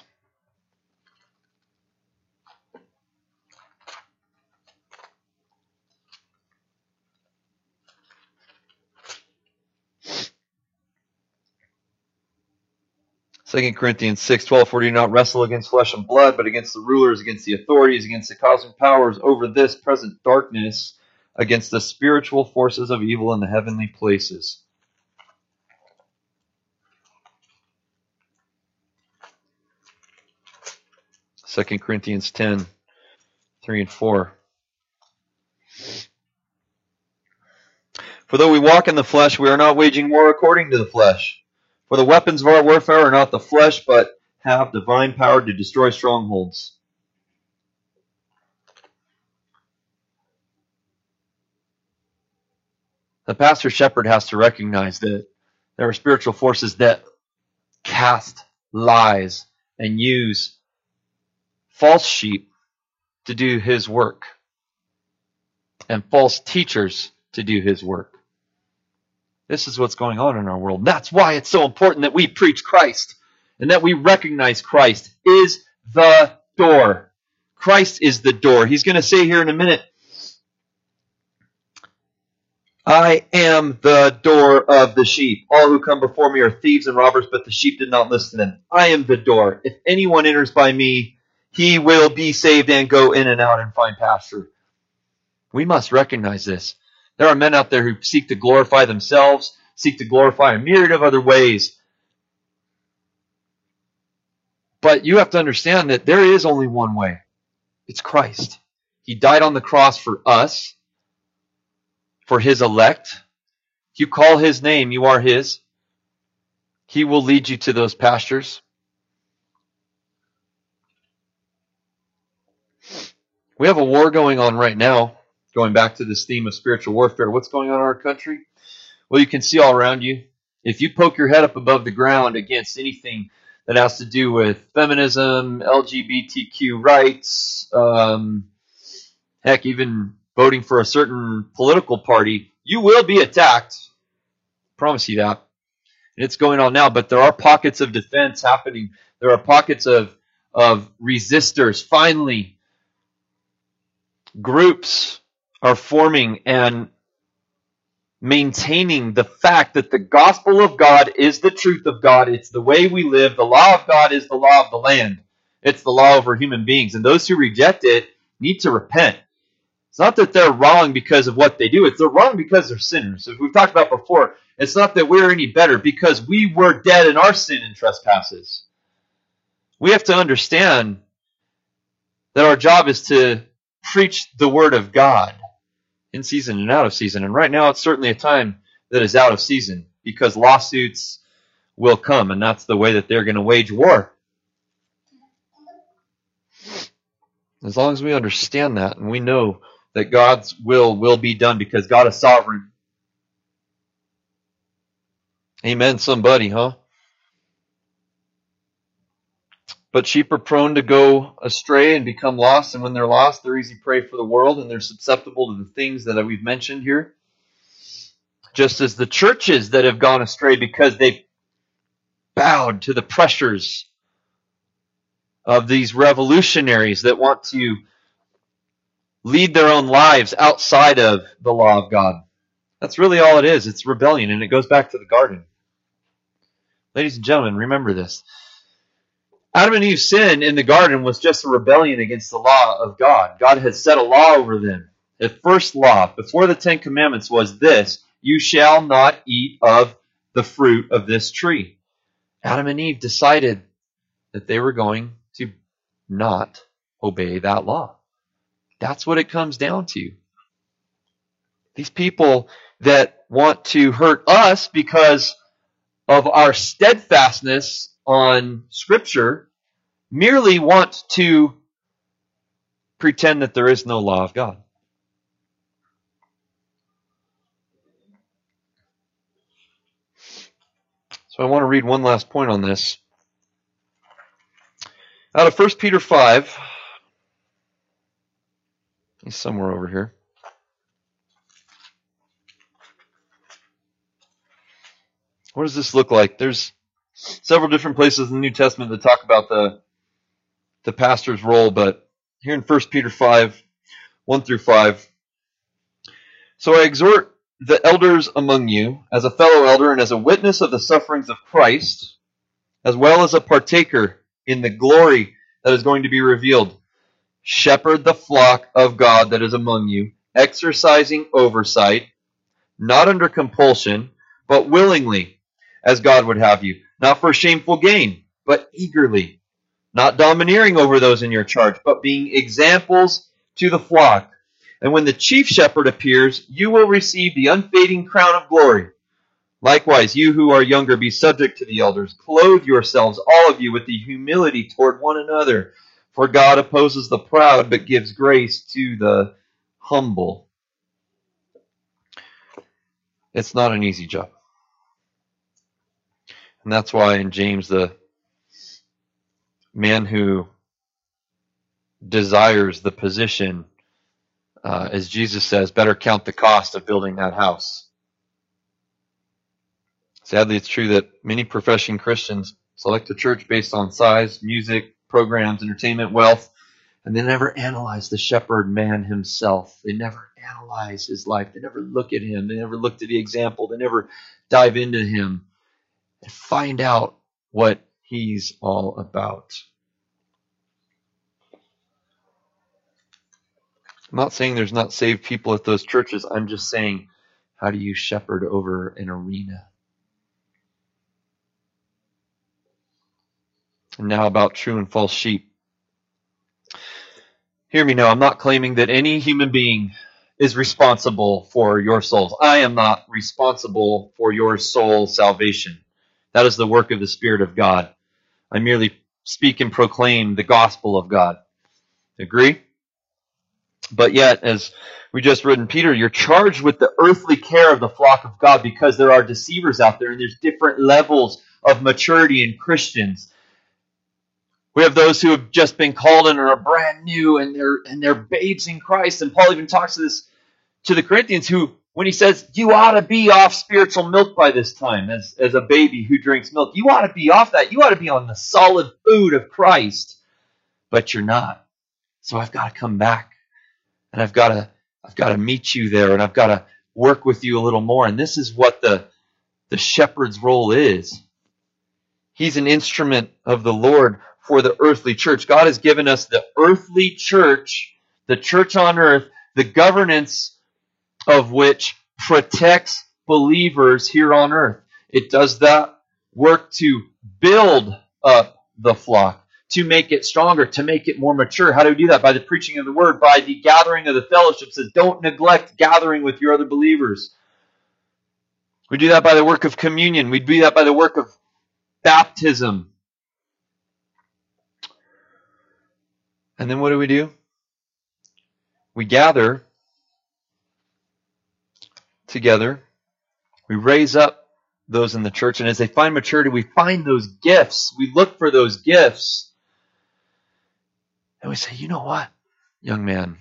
Second Corinthians six twelve, for we do not wrestle against flesh and blood, but against the rulers, against the authorities, against the cosmic powers over this present darkness, against the spiritual forces of evil in the heavenly places. Second Corinthians ten, three and four. For though we walk in the flesh, we are not waging war according to the flesh. For the weapons of our warfare are not the flesh, but have divine power to destroy strongholds. The pastor shepherd has to recognize that there are spiritual forces that cast lies and use false sheep to do his work, and false teachers to do his work. This is what's going on in our world. That's why it's so important that we preach Christ and that we recognize Christ is the door. Christ is the door. He's going to say here in a minute, I am the door of the sheep. All who come before me are thieves and robbers, but the sheep did not listen to them. I am the door. If anyone enters by me, he will be saved and go in and out and find pasture. We must recognize this. There are men out there who seek to glorify themselves, seek to glorify a myriad of other ways. But you have to understand that there is only one way. It's Christ. He died on the cross for us, for his elect. If you call his name, you are his. He will lead you to those pastures. We have a war going on right now. Going back to this theme of spiritual warfare, what's going on in our country? Well, you can see all around you. If you poke your head up above the ground against anything that has to do with feminism, L G B T Q rights, um, heck, even voting for a certain political party, you will be attacked. I promise you that. And it's going on now, but there are pockets of defense happening. There are pockets of, of resistors. Finally, groups are forming and maintaining the fact that the gospel of God is the truth of God. It's the way we live. The law of God is the law of the land. It's the law over human beings. And those who reject it need to repent. It's not that they're wrong because of what they do. It's they're wrong because they're sinners. As we've talked about before, it's not that we're any better because we were dead in our sin and trespasses. We have to understand that our job is to preach the word of God in season and out of season. And right now it's certainly a time that is out of season because lawsuits will come, and that's the way that they're going to wage war. As long as we understand that and we know that God's will will be done because God is sovereign. Amen, somebody, huh? But sheep are prone to go astray and become lost, and when they're lost, they're easy prey for the world, and they're susceptible to the things that we've mentioned here. Just as the churches that have gone astray because they've bowed to the pressures of these revolutionaries that want to lead their own lives outside of the law of God. That's really all it is. It's rebellion, and it goes back to the garden. Ladies and gentlemen, remember this. Adam and Eve's sin in the garden was just a rebellion against the law of God. God had set a law over them. The first law before the Ten Commandments was this: you shall not eat of the fruit of this tree. Adam and Eve decided that they were going to not obey that law. That's what it comes down to. These people that want to hurt us because of our steadfastness on Scripture merely want to pretend that there is no law of God. So I want to read one last point on this. Out of First Peter five, he's somewhere over here. What does this look like? There's several different places in the New Testament that talk about the, the pastor's role, but here in First Peter five, one through five. So I exhort the elders among you, as a fellow elder and as a witness of the sufferings of Christ, as well as a partaker in the glory that is going to be revealed. Shepherd the flock of God that is among you, exercising oversight, not under compulsion, but willingly, as God would have you, not for shameful gain, but eagerly, not domineering over those in your charge, but being examples to the flock. And when the chief shepherd appears, you will receive the unfading crown of glory. Likewise, you who are younger, be subject to the elders. Clothe yourselves, all of you, with the humility toward one another. For God opposes the proud, but gives grace to the humble. It's not an easy job. And that's why in James, the man who desires the position, uh, as Jesus says, better count the cost of building that house. Sadly, it's true that many professing Christians select a church based on size, music, programs, entertainment, wealth, and they never analyze the shepherd man himself. They never analyze his life. They never look at him. They never look at the example. They never dive into him and find out what he's all about. I'm not saying there's not saved people at those churches. I'm just saying, how do you shepherd over an arena? And now about true and false sheep. Hear me now, I'm not claiming that any human being is responsible for your souls. I am not responsible for your soul salvation. That is the work of the Spirit of God. I merely speak and proclaim the gospel of God. Agree? But yet, as we just read in Peter, you're charged with the earthly care of the flock of God because there are deceivers out there and there's different levels of maturity in Christians. We have those who have just been called and are brand new and they're and they're babes in Christ. And Paul even talks to this to the Corinthians who, when he says, you ought to be off spiritual milk by this time, as, as a baby who drinks milk. You ought to be off that. You ought to be on the solid food of Christ. But you're not. So I've got to come back. And I've got to I've got to meet you there, and I've got to work with you a little more. And this is what the, the shepherd's role is. He's an instrument of the Lord for the earthly church. God has given us the earthly church, the church on earth, the governance of which protects believers here on earth. It does that work to build up the flock, to make it stronger, to make it more mature. How do we do that? By the preaching of the word, by the gathering of the fellowship. It says, don't neglect gathering with your other believers. We do that by the work of communion. We do that by the work of baptism. And then what do we do? We gather together. We raise up those in the church. And as they find maturity, we find those gifts. We look for those gifts. And we say, you know what, young man?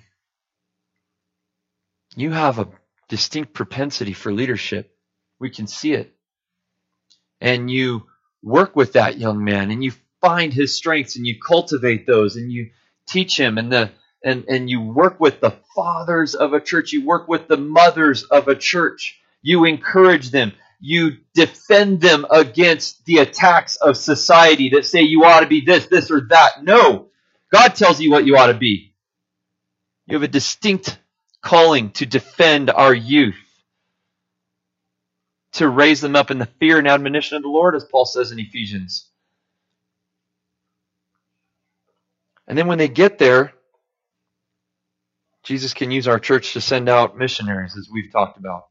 You have a distinct propensity for leadership. We can see it. And you work with that young man and you find his strengths and you cultivate those and you teach him and the and, and you work with the fathers of a church. You work with the mothers of a church. You encourage them. You defend them against the attacks of society that say you ought to be this, this, or that. No. God tells you what you ought to be. You have a distinct calling to defend our youth, to raise them up in the fear and admonition of the Lord, as Paul says in Ephesians. And then when they get there, Jesus can use our church to send out missionaries, as we've talked about.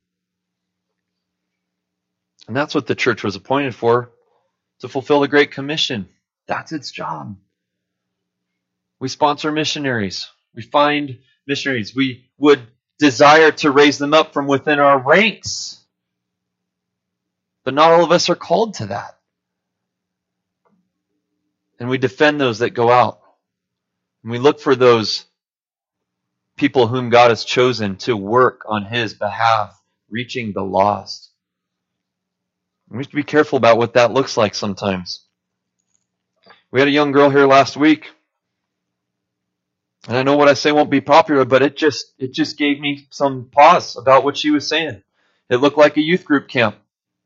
And that's what the church was appointed for, to fulfill the Great Commission. That's its job. We sponsor missionaries. We find missionaries. We would desire to raise them up from within our ranks. But not all of us are called to that. And we defend those that go out. And we look for those people whom God has chosen to work on His behalf, reaching the lost. We have to be careful about what that looks like sometimes. We had a young girl here last week. And I know what I say won't be popular, but it just it just gave me some pause about what she was saying. It looked like a youth group camp.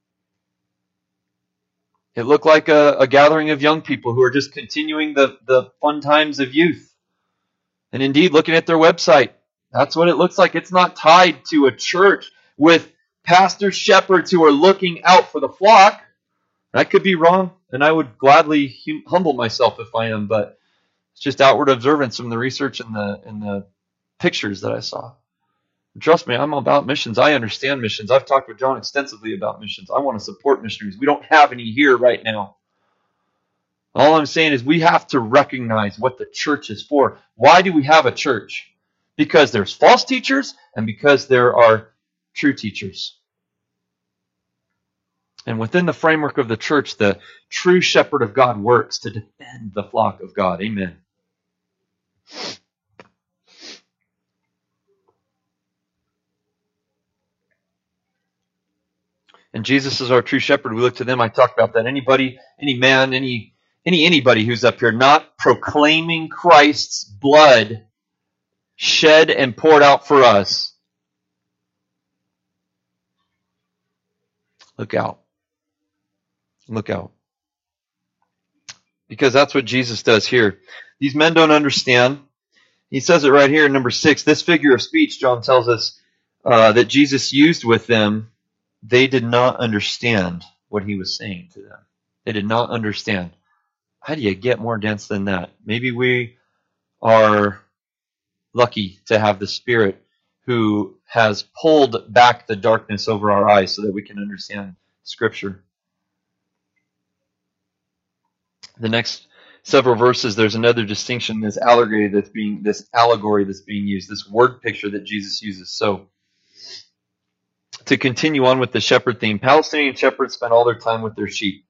It looked like a, a gathering of young people who are just continuing the, the fun times of youth. And indeed, looking at their website, that's what it looks like. It's not tied to a church with pastor shepherds who are looking out for the flock. I could be wrong, and I would gladly hum- humble myself if I am, but it's just outward observance from the research and the and the pictures that I saw. Trust me, I'm about missions. I understand missions. I've talked with John extensively about missions. I want to support missionaries. We don't have any here right now. All I'm saying is we have to recognize what the church is for. Why do we have a church? Because there's false teachers and because there are true teachers. And within the framework of the church, the true shepherd of God works to defend the flock of God. Amen. And Jesus is our true shepherd. We look to them. I talked about that. Anybody, any man, any any anybody who's up here not proclaiming Christ's blood shed and poured out for us, look out. Look out. Because that's what Jesus does here. These men don't understand. He says it right here in number six. This figure of speech, John tells us, uh, that Jesus used with them, they did not understand what he was saying to them. They did not understand. How do you get more dense than that? Maybe we are lucky to have the Spirit who has pulled back the darkness over our eyes so that we can understand Scripture. The next several verses, there's another distinction, this allegory that's being this allegory that's being used, this word picture that Jesus uses. So, to continue on with the shepherd theme, Palestinian shepherds spent all their time with their sheep.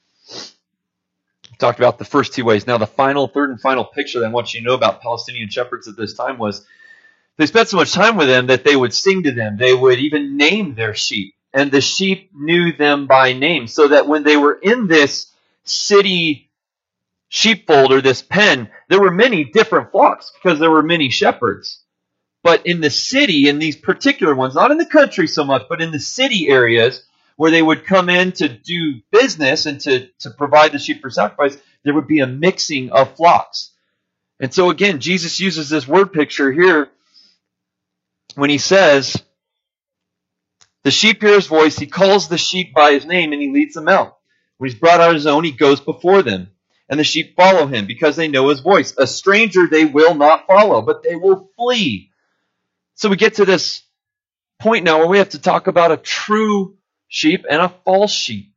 We talked about the first two ways. Now, the final, third and final picture that I want you to know about Palestinian shepherds at this time was they spent so much time with them that they would sing to them. They would even name their sheep. And the sheep knew them by name. So that when they were in this city sheepfold or this pen, there were many different flocks because there were many shepherds. But in the city, in these particular ones, not in the country so much, but in the city areas where they would come in to do business and to, to provide the sheep for sacrifice, there would be a mixing of flocks. And so again, Jesus uses this word picture here when he says, the sheep hear his voice, he calls the sheep by his name, and he leads them out. When he's brought out his own, he goes before them. And the sheep follow him because they know his voice. A stranger they will not follow, but they will flee. So we get to this point now where we have to talk about a true sheep and a false sheep.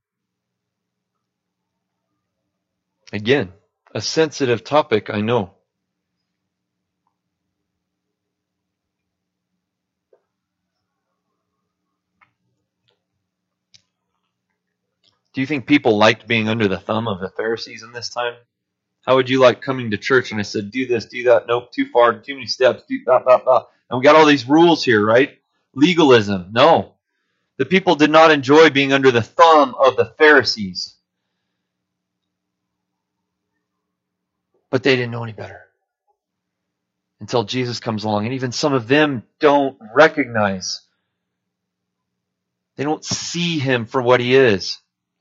Again, a sensitive topic, I know. Do you think people liked being under the thumb of the Pharisees in this time? How would you like coming to church and I said, do this, do that, nope, too far, too many steps, do that, that, that. And we got all these rules here, right? Legalism. No. The people did not enjoy being under the thumb of the Pharisees. But they didn't know any better until Jesus comes along. And even some of them don't recognize. They don't see him for what he is.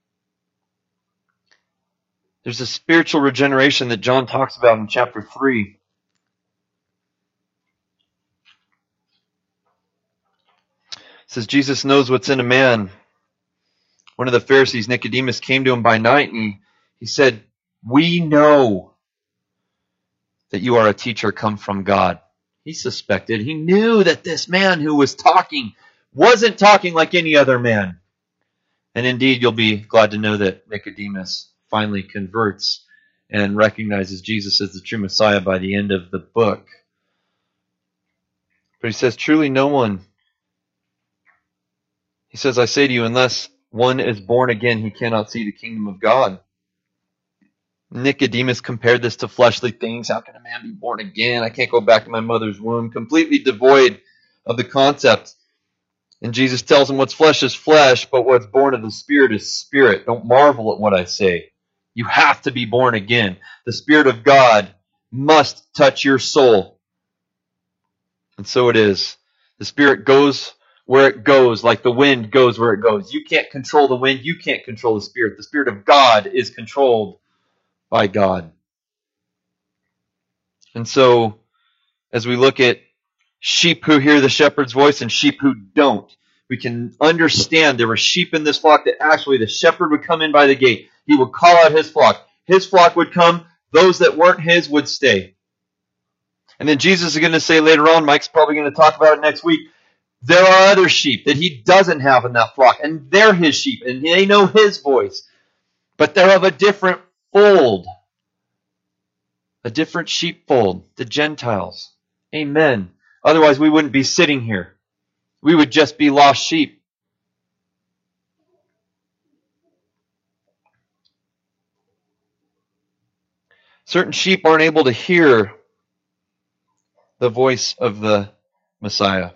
There's a spiritual regeneration that John talks about in chapter three. It says Jesus knows what's in a man. One of the Pharisees, Nicodemus, came to him by night and he, he said, "We know that you are a teacher come from God." He suspected, he knew that this man who was talking wasn't talking like any other man. And indeed, you'll be glad to know that Nicodemus finally converts and recognizes Jesus as the true Messiah by the end of the book. But he says, truly no one, he says, I say to you, unless one is born again, he cannot see the kingdom of God. Nicodemus compared this to fleshly things. How can a man be born again? I can't go back to my mother's womb. Completely devoid of the concept. And Jesus tells him what's flesh is flesh, but what's born of the Spirit is spirit. Don't marvel at what I say. You have to be born again. The Spirit of God must touch your soul. And so it is. The Spirit goes where it goes, like the wind goes where it goes. You can't control the wind. You can't control the Spirit. The Spirit of God is controlled by God. And so, as we look at sheep who hear the shepherd's voice and sheep who don't, we can understand there were sheep in this flock that actually the shepherd would come in by the gate. He would call out his flock. His flock would come. Those that weren't his would stay. And then Jesus is going to say later on, Mike's probably going to talk about it next week, there are other sheep that he doesn't have in that flock, and they're his sheep, and they know his voice. But they're of a different fold. A different sheepfold, the Gentiles. Amen. Otherwise, we wouldn't be sitting here. We would just be lost sheep. Certain sheep aren't able to hear the voice of the Messiah.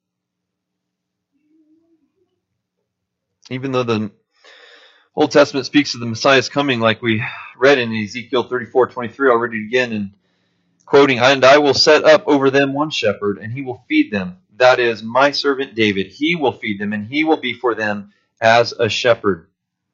Even though the Old Testament speaks of the Messiah's coming, like we read in Ezekiel thirty-four twenty-three, I'll read it again, and quoting, "And I will set up over them one shepherd, and he will feed them. That is my servant David. He will feed them, and he will be for them as a shepherd."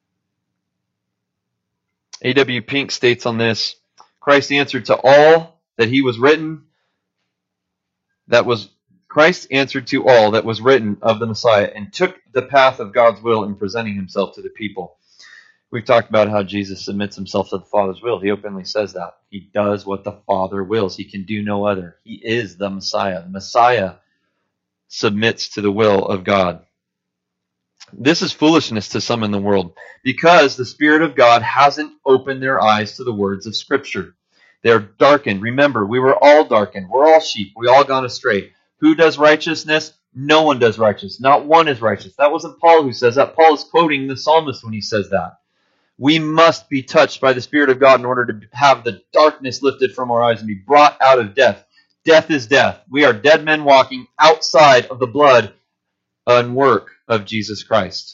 A W Pink states on this, Christ answered to all that he was written, that was Christ answered to all that was written of the Messiah and took the path of God's will in presenting himself to the people. We've talked about how Jesus submits himself to the Father's will. He openly says that. He does what the Father wills. He can do no other. He is the Messiah. The Messiah submits to the will of God. This is foolishness to some in the world because the Spirit of God hasn't opened their eyes to the words of Scripture. They're darkened. Remember, we were all darkened. We're all sheep. We all gone astray. Who does righteousness? No one does righteousness. Not one is righteous. That wasn't Paul who says that. Paul is quoting the psalmist when he says that. We must be touched by the Spirit of God in order to have the darkness lifted from our eyes and be brought out of death. Death is death. We are dead men walking outside of the blood and work of Jesus Christ.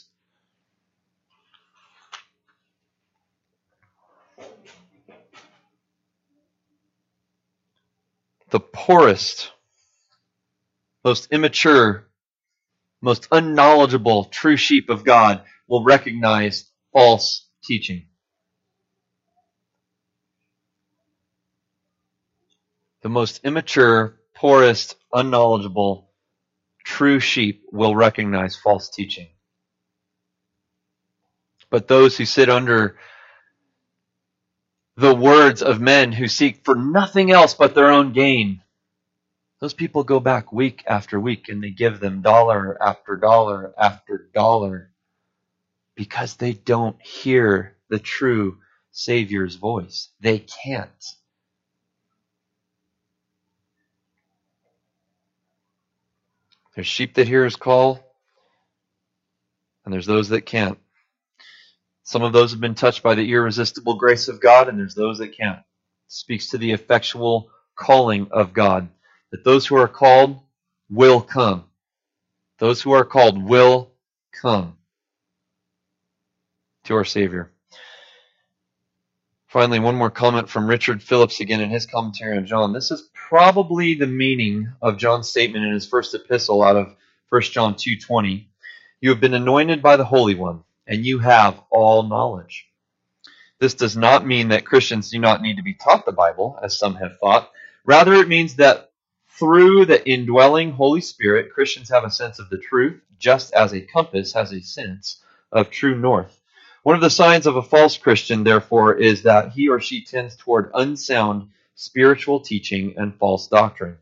The poorest, most immature, most unknowledgeable true sheep of God will recognize false teaching. The most immature, poorest, unknowledgeable, true sheep will recognize false teaching. But those who sit under the words of men who seek for nothing else but their own gain, those people go back week after week and they give them dollar after dollar after dollar because they don't hear the true Savior's voice. They can't. There's sheep that hear his call, and there's those that can't. Some of those have been touched by the irresistible grace of God, and there's those that can't. It speaks to the effectual calling of God, that those who are called will come. Those who are called will come to our Savior. Finally, one more comment from Richard Phillips again in his commentary on John. This is probably the meaning of John's statement in his first epistle out of First John two twenty. You have been anointed by the Holy One, and you have all knowledge. This does not mean that Christians do not need to be taught the Bible, as some have thought. Rather, it means that through the indwelling Holy Spirit, Christians have a sense of the truth, just as a compass has a sense of true north. One of the signs of a false Christian, therefore, is that he or she tends toward unsound spiritual teaching and false doctrine.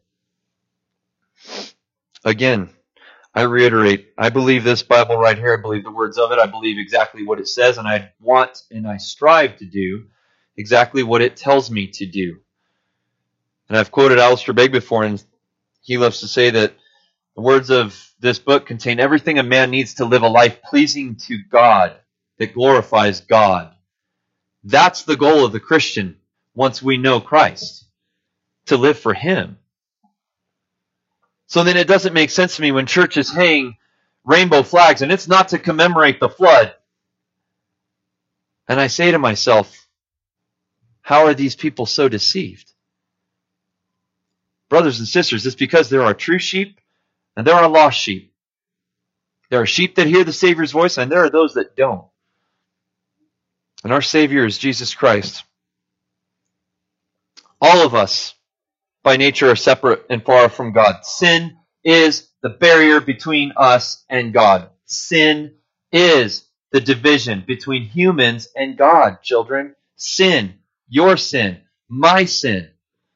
Again, I reiterate, I believe this Bible right here. I believe the words of it. I believe exactly what it says, and I want and I strive to do exactly what it tells me to do. And I've quoted Alistair Begg before, and he loves to say that the words of this book contain everything a man needs to live a life pleasing to God, that glorifies God. That's the goal of the Christian once we know Christ, to live for Him. So then it doesn't make sense to me when churches hang rainbow flags, and it's not to commemorate the flood. And I say to myself, how are these people so deceived? Brothers and sisters, it's because there are true sheep and there are lost sheep. There are sheep that hear the Savior's voice, and there are those that don't. And our Savior is Jesus Christ. All of us, by nature, are separate and far from God. Sin is the barrier between us and God. Sin is the division between humans and God, children. Sin, your sin, my sin.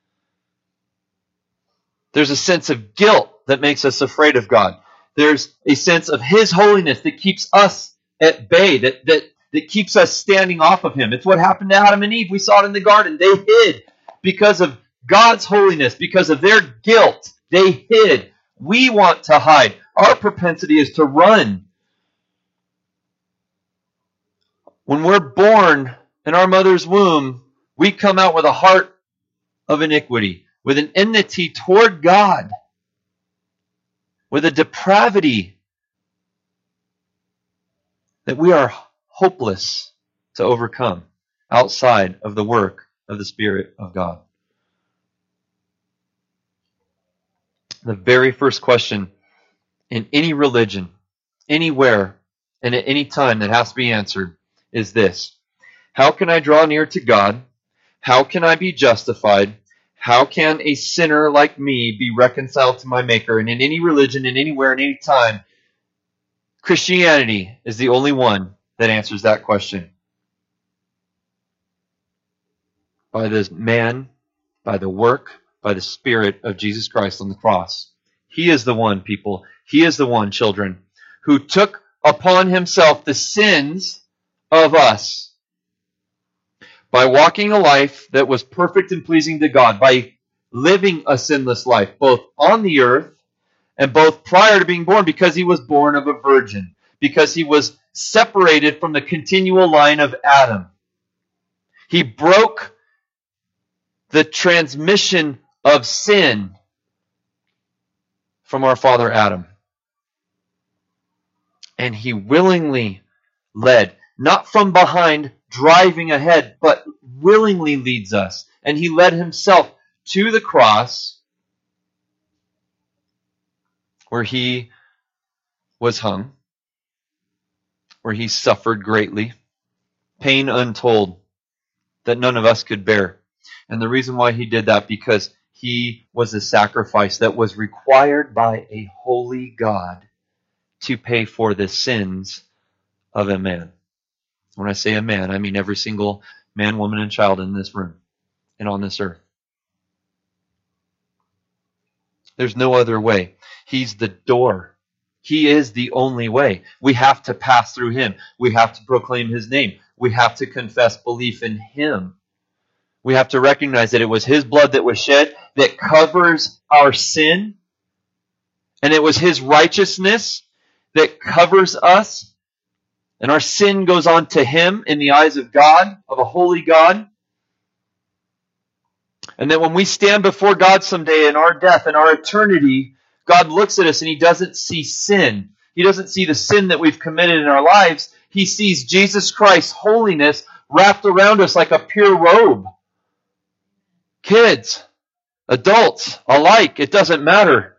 There's a sense of guilt that makes us afraid of God. There's a sense of His holiness that keeps us at bay, that, that, that keeps us standing off of Him. It's what happened to Adam and Eve. We saw it in the garden. They hid because of God's holiness, because of their guilt. They hid. We want to hide. Our propensity is to run. When we're born in our mother's womb, we come out with a heart of iniquity, with an enmity toward God, with a depravity that we are hopeless to overcome outside of the work of the Spirit of God. The very first question in any religion, anywhere, and at any time that has to be answered is this: how can I draw near to God? How can I be justified? How can a sinner like me be reconciled to my Maker? And in any religion, in anywhere, in any time, Christianity is the only one that answers that question. By the man, by the work, by the Spirit of Jesus Christ on the cross. He is the one, people. He is the one, children, who took upon Himself the sins of us by walking a life that was perfect and pleasing to God, by living a sinless life, both on the earth and both prior to being born, because He was born of a virgin, because He was separated from the continual line of Adam. He broke the transmission of sin from our father Adam. And He willingly led, not from behind, driving ahead, but willingly leads us. And He led Himself to the cross, where He was hung, where He suffered greatly, pain untold, that none of us could bear. And the reason why He did that, because He was a sacrifice that was required by a holy God to pay for the sins of a man. When I say a man, I mean every single man, woman, and child in this room and on this earth. There's no other way. He's the door. He is the only way. We have to pass through Him. We have to proclaim His name. We have to confess belief in Him. We have to recognize that it was His blood that was shed that covers our sin. And it was His righteousness that covers us. And our sin goes on to Him in the eyes of God, of a holy God. And that when we stand before God someday in our death, in our eternity, God looks at us and He doesn't see sin. He doesn't see the sin that we've committed in our lives. He sees Jesus Christ's holiness wrapped around us like a pure robe. Kids, adults alike, it doesn't matter.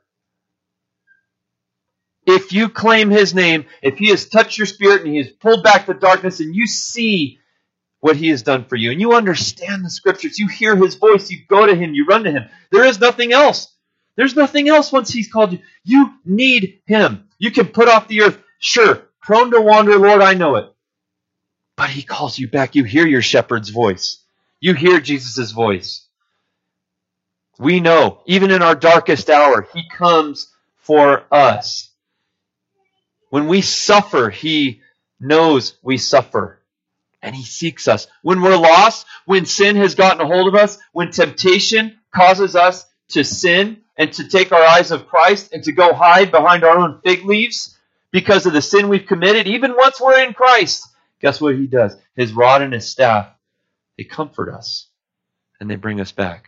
If you claim His name, if He has touched your spirit and He has pulled back the darkness and you see what He has done for you and you understand the Scriptures, you hear His voice, you go to Him, you run to Him. There is nothing else. There's nothing else once He's called you. You need Him. You can put off the earth. Sure, prone to wander, Lord, I know it. But he calls you back. You hear your shepherd's voice. You hear Jesus' voice. We know, even in our darkest hour, he comes for us. When we suffer, he knows we suffer. And he seeks us. When we're lost, when sin has gotten a hold of us, when temptation causes us to sin and to take our eyes of Christ and to go hide behind our own fig leaves because of the sin we've committed, even once we're in Christ, guess what he does? His rod and his staff, they comfort us and they bring us back.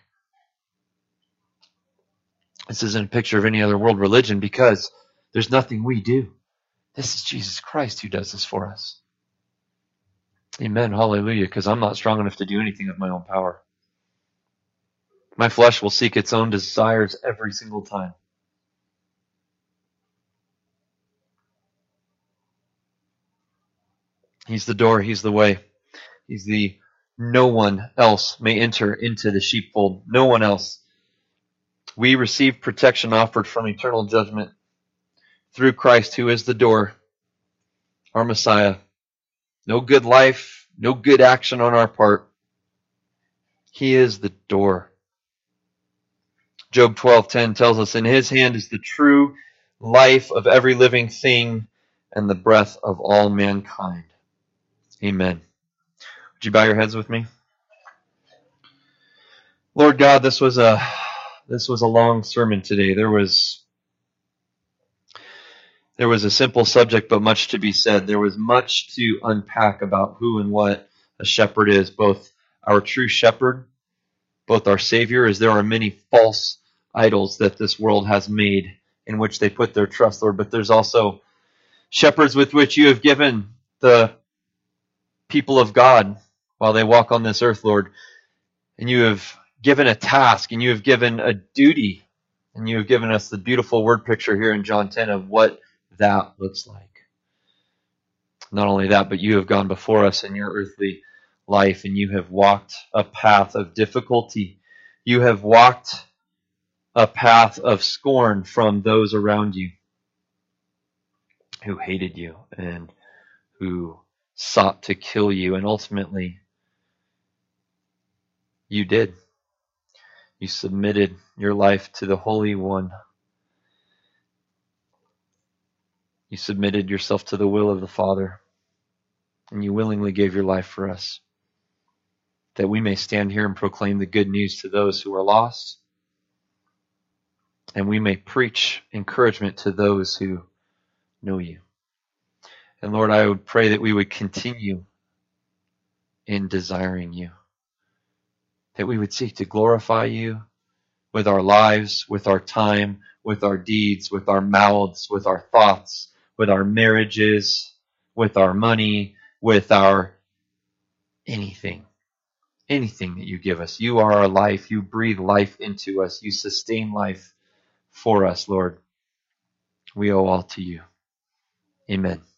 This isn't a picture of any other world religion because there's nothing we do. This is Jesus Christ who does this for us. Amen. Hallelujah. Because I'm not strong enough to do anything of my own power. My flesh will seek its own desires every single time. He's the door. He's the way. He's the no one else may enter into the sheepfold. No one else. We receive protection offered from eternal judgment through Christ, who is the door, our Messiah. No good life, no good action on our part. He is the door. Job twelve ten tells us, in his hand is the true life of every living thing and the breath of all mankind. Amen. Would you bow your heads with me? Lord God, this was a this was a long sermon today. There was There was a simple subject, but much to be said. There was much to unpack about who and what a shepherd is, both our true shepherd, both our Savior, as there are many false idols that this world has made in which they put their trust, Lord, but there's also shepherds with which you have given the people of God while they walk on this earth, Lord, and you have given a task, and you have given a duty, and you have given us the beautiful word picture here in John ten of what that looks like. Not only that, but you have gone before us in your earthly life, and you have walked a path of difficulty. You have walked a path of scorn from those around you who hated you and who sought to kill you, and ultimately you did. You submitted your life to the Holy One. You submitted yourself to the will of the Father, and you willingly gave your life for us, that we may stand here and proclaim the good news to those who are lost, and we may preach encouragement to those who know you. And Lord, I would pray that we would continue in desiring you, that we would seek to glorify you with our lives, with our time, with our deeds, with our mouths, with our thoughts, with our marriages, with our money, with our anything, anything that you give us. You are our life. You breathe life into us. You sustain life for us, Lord. We owe all to you. Amen.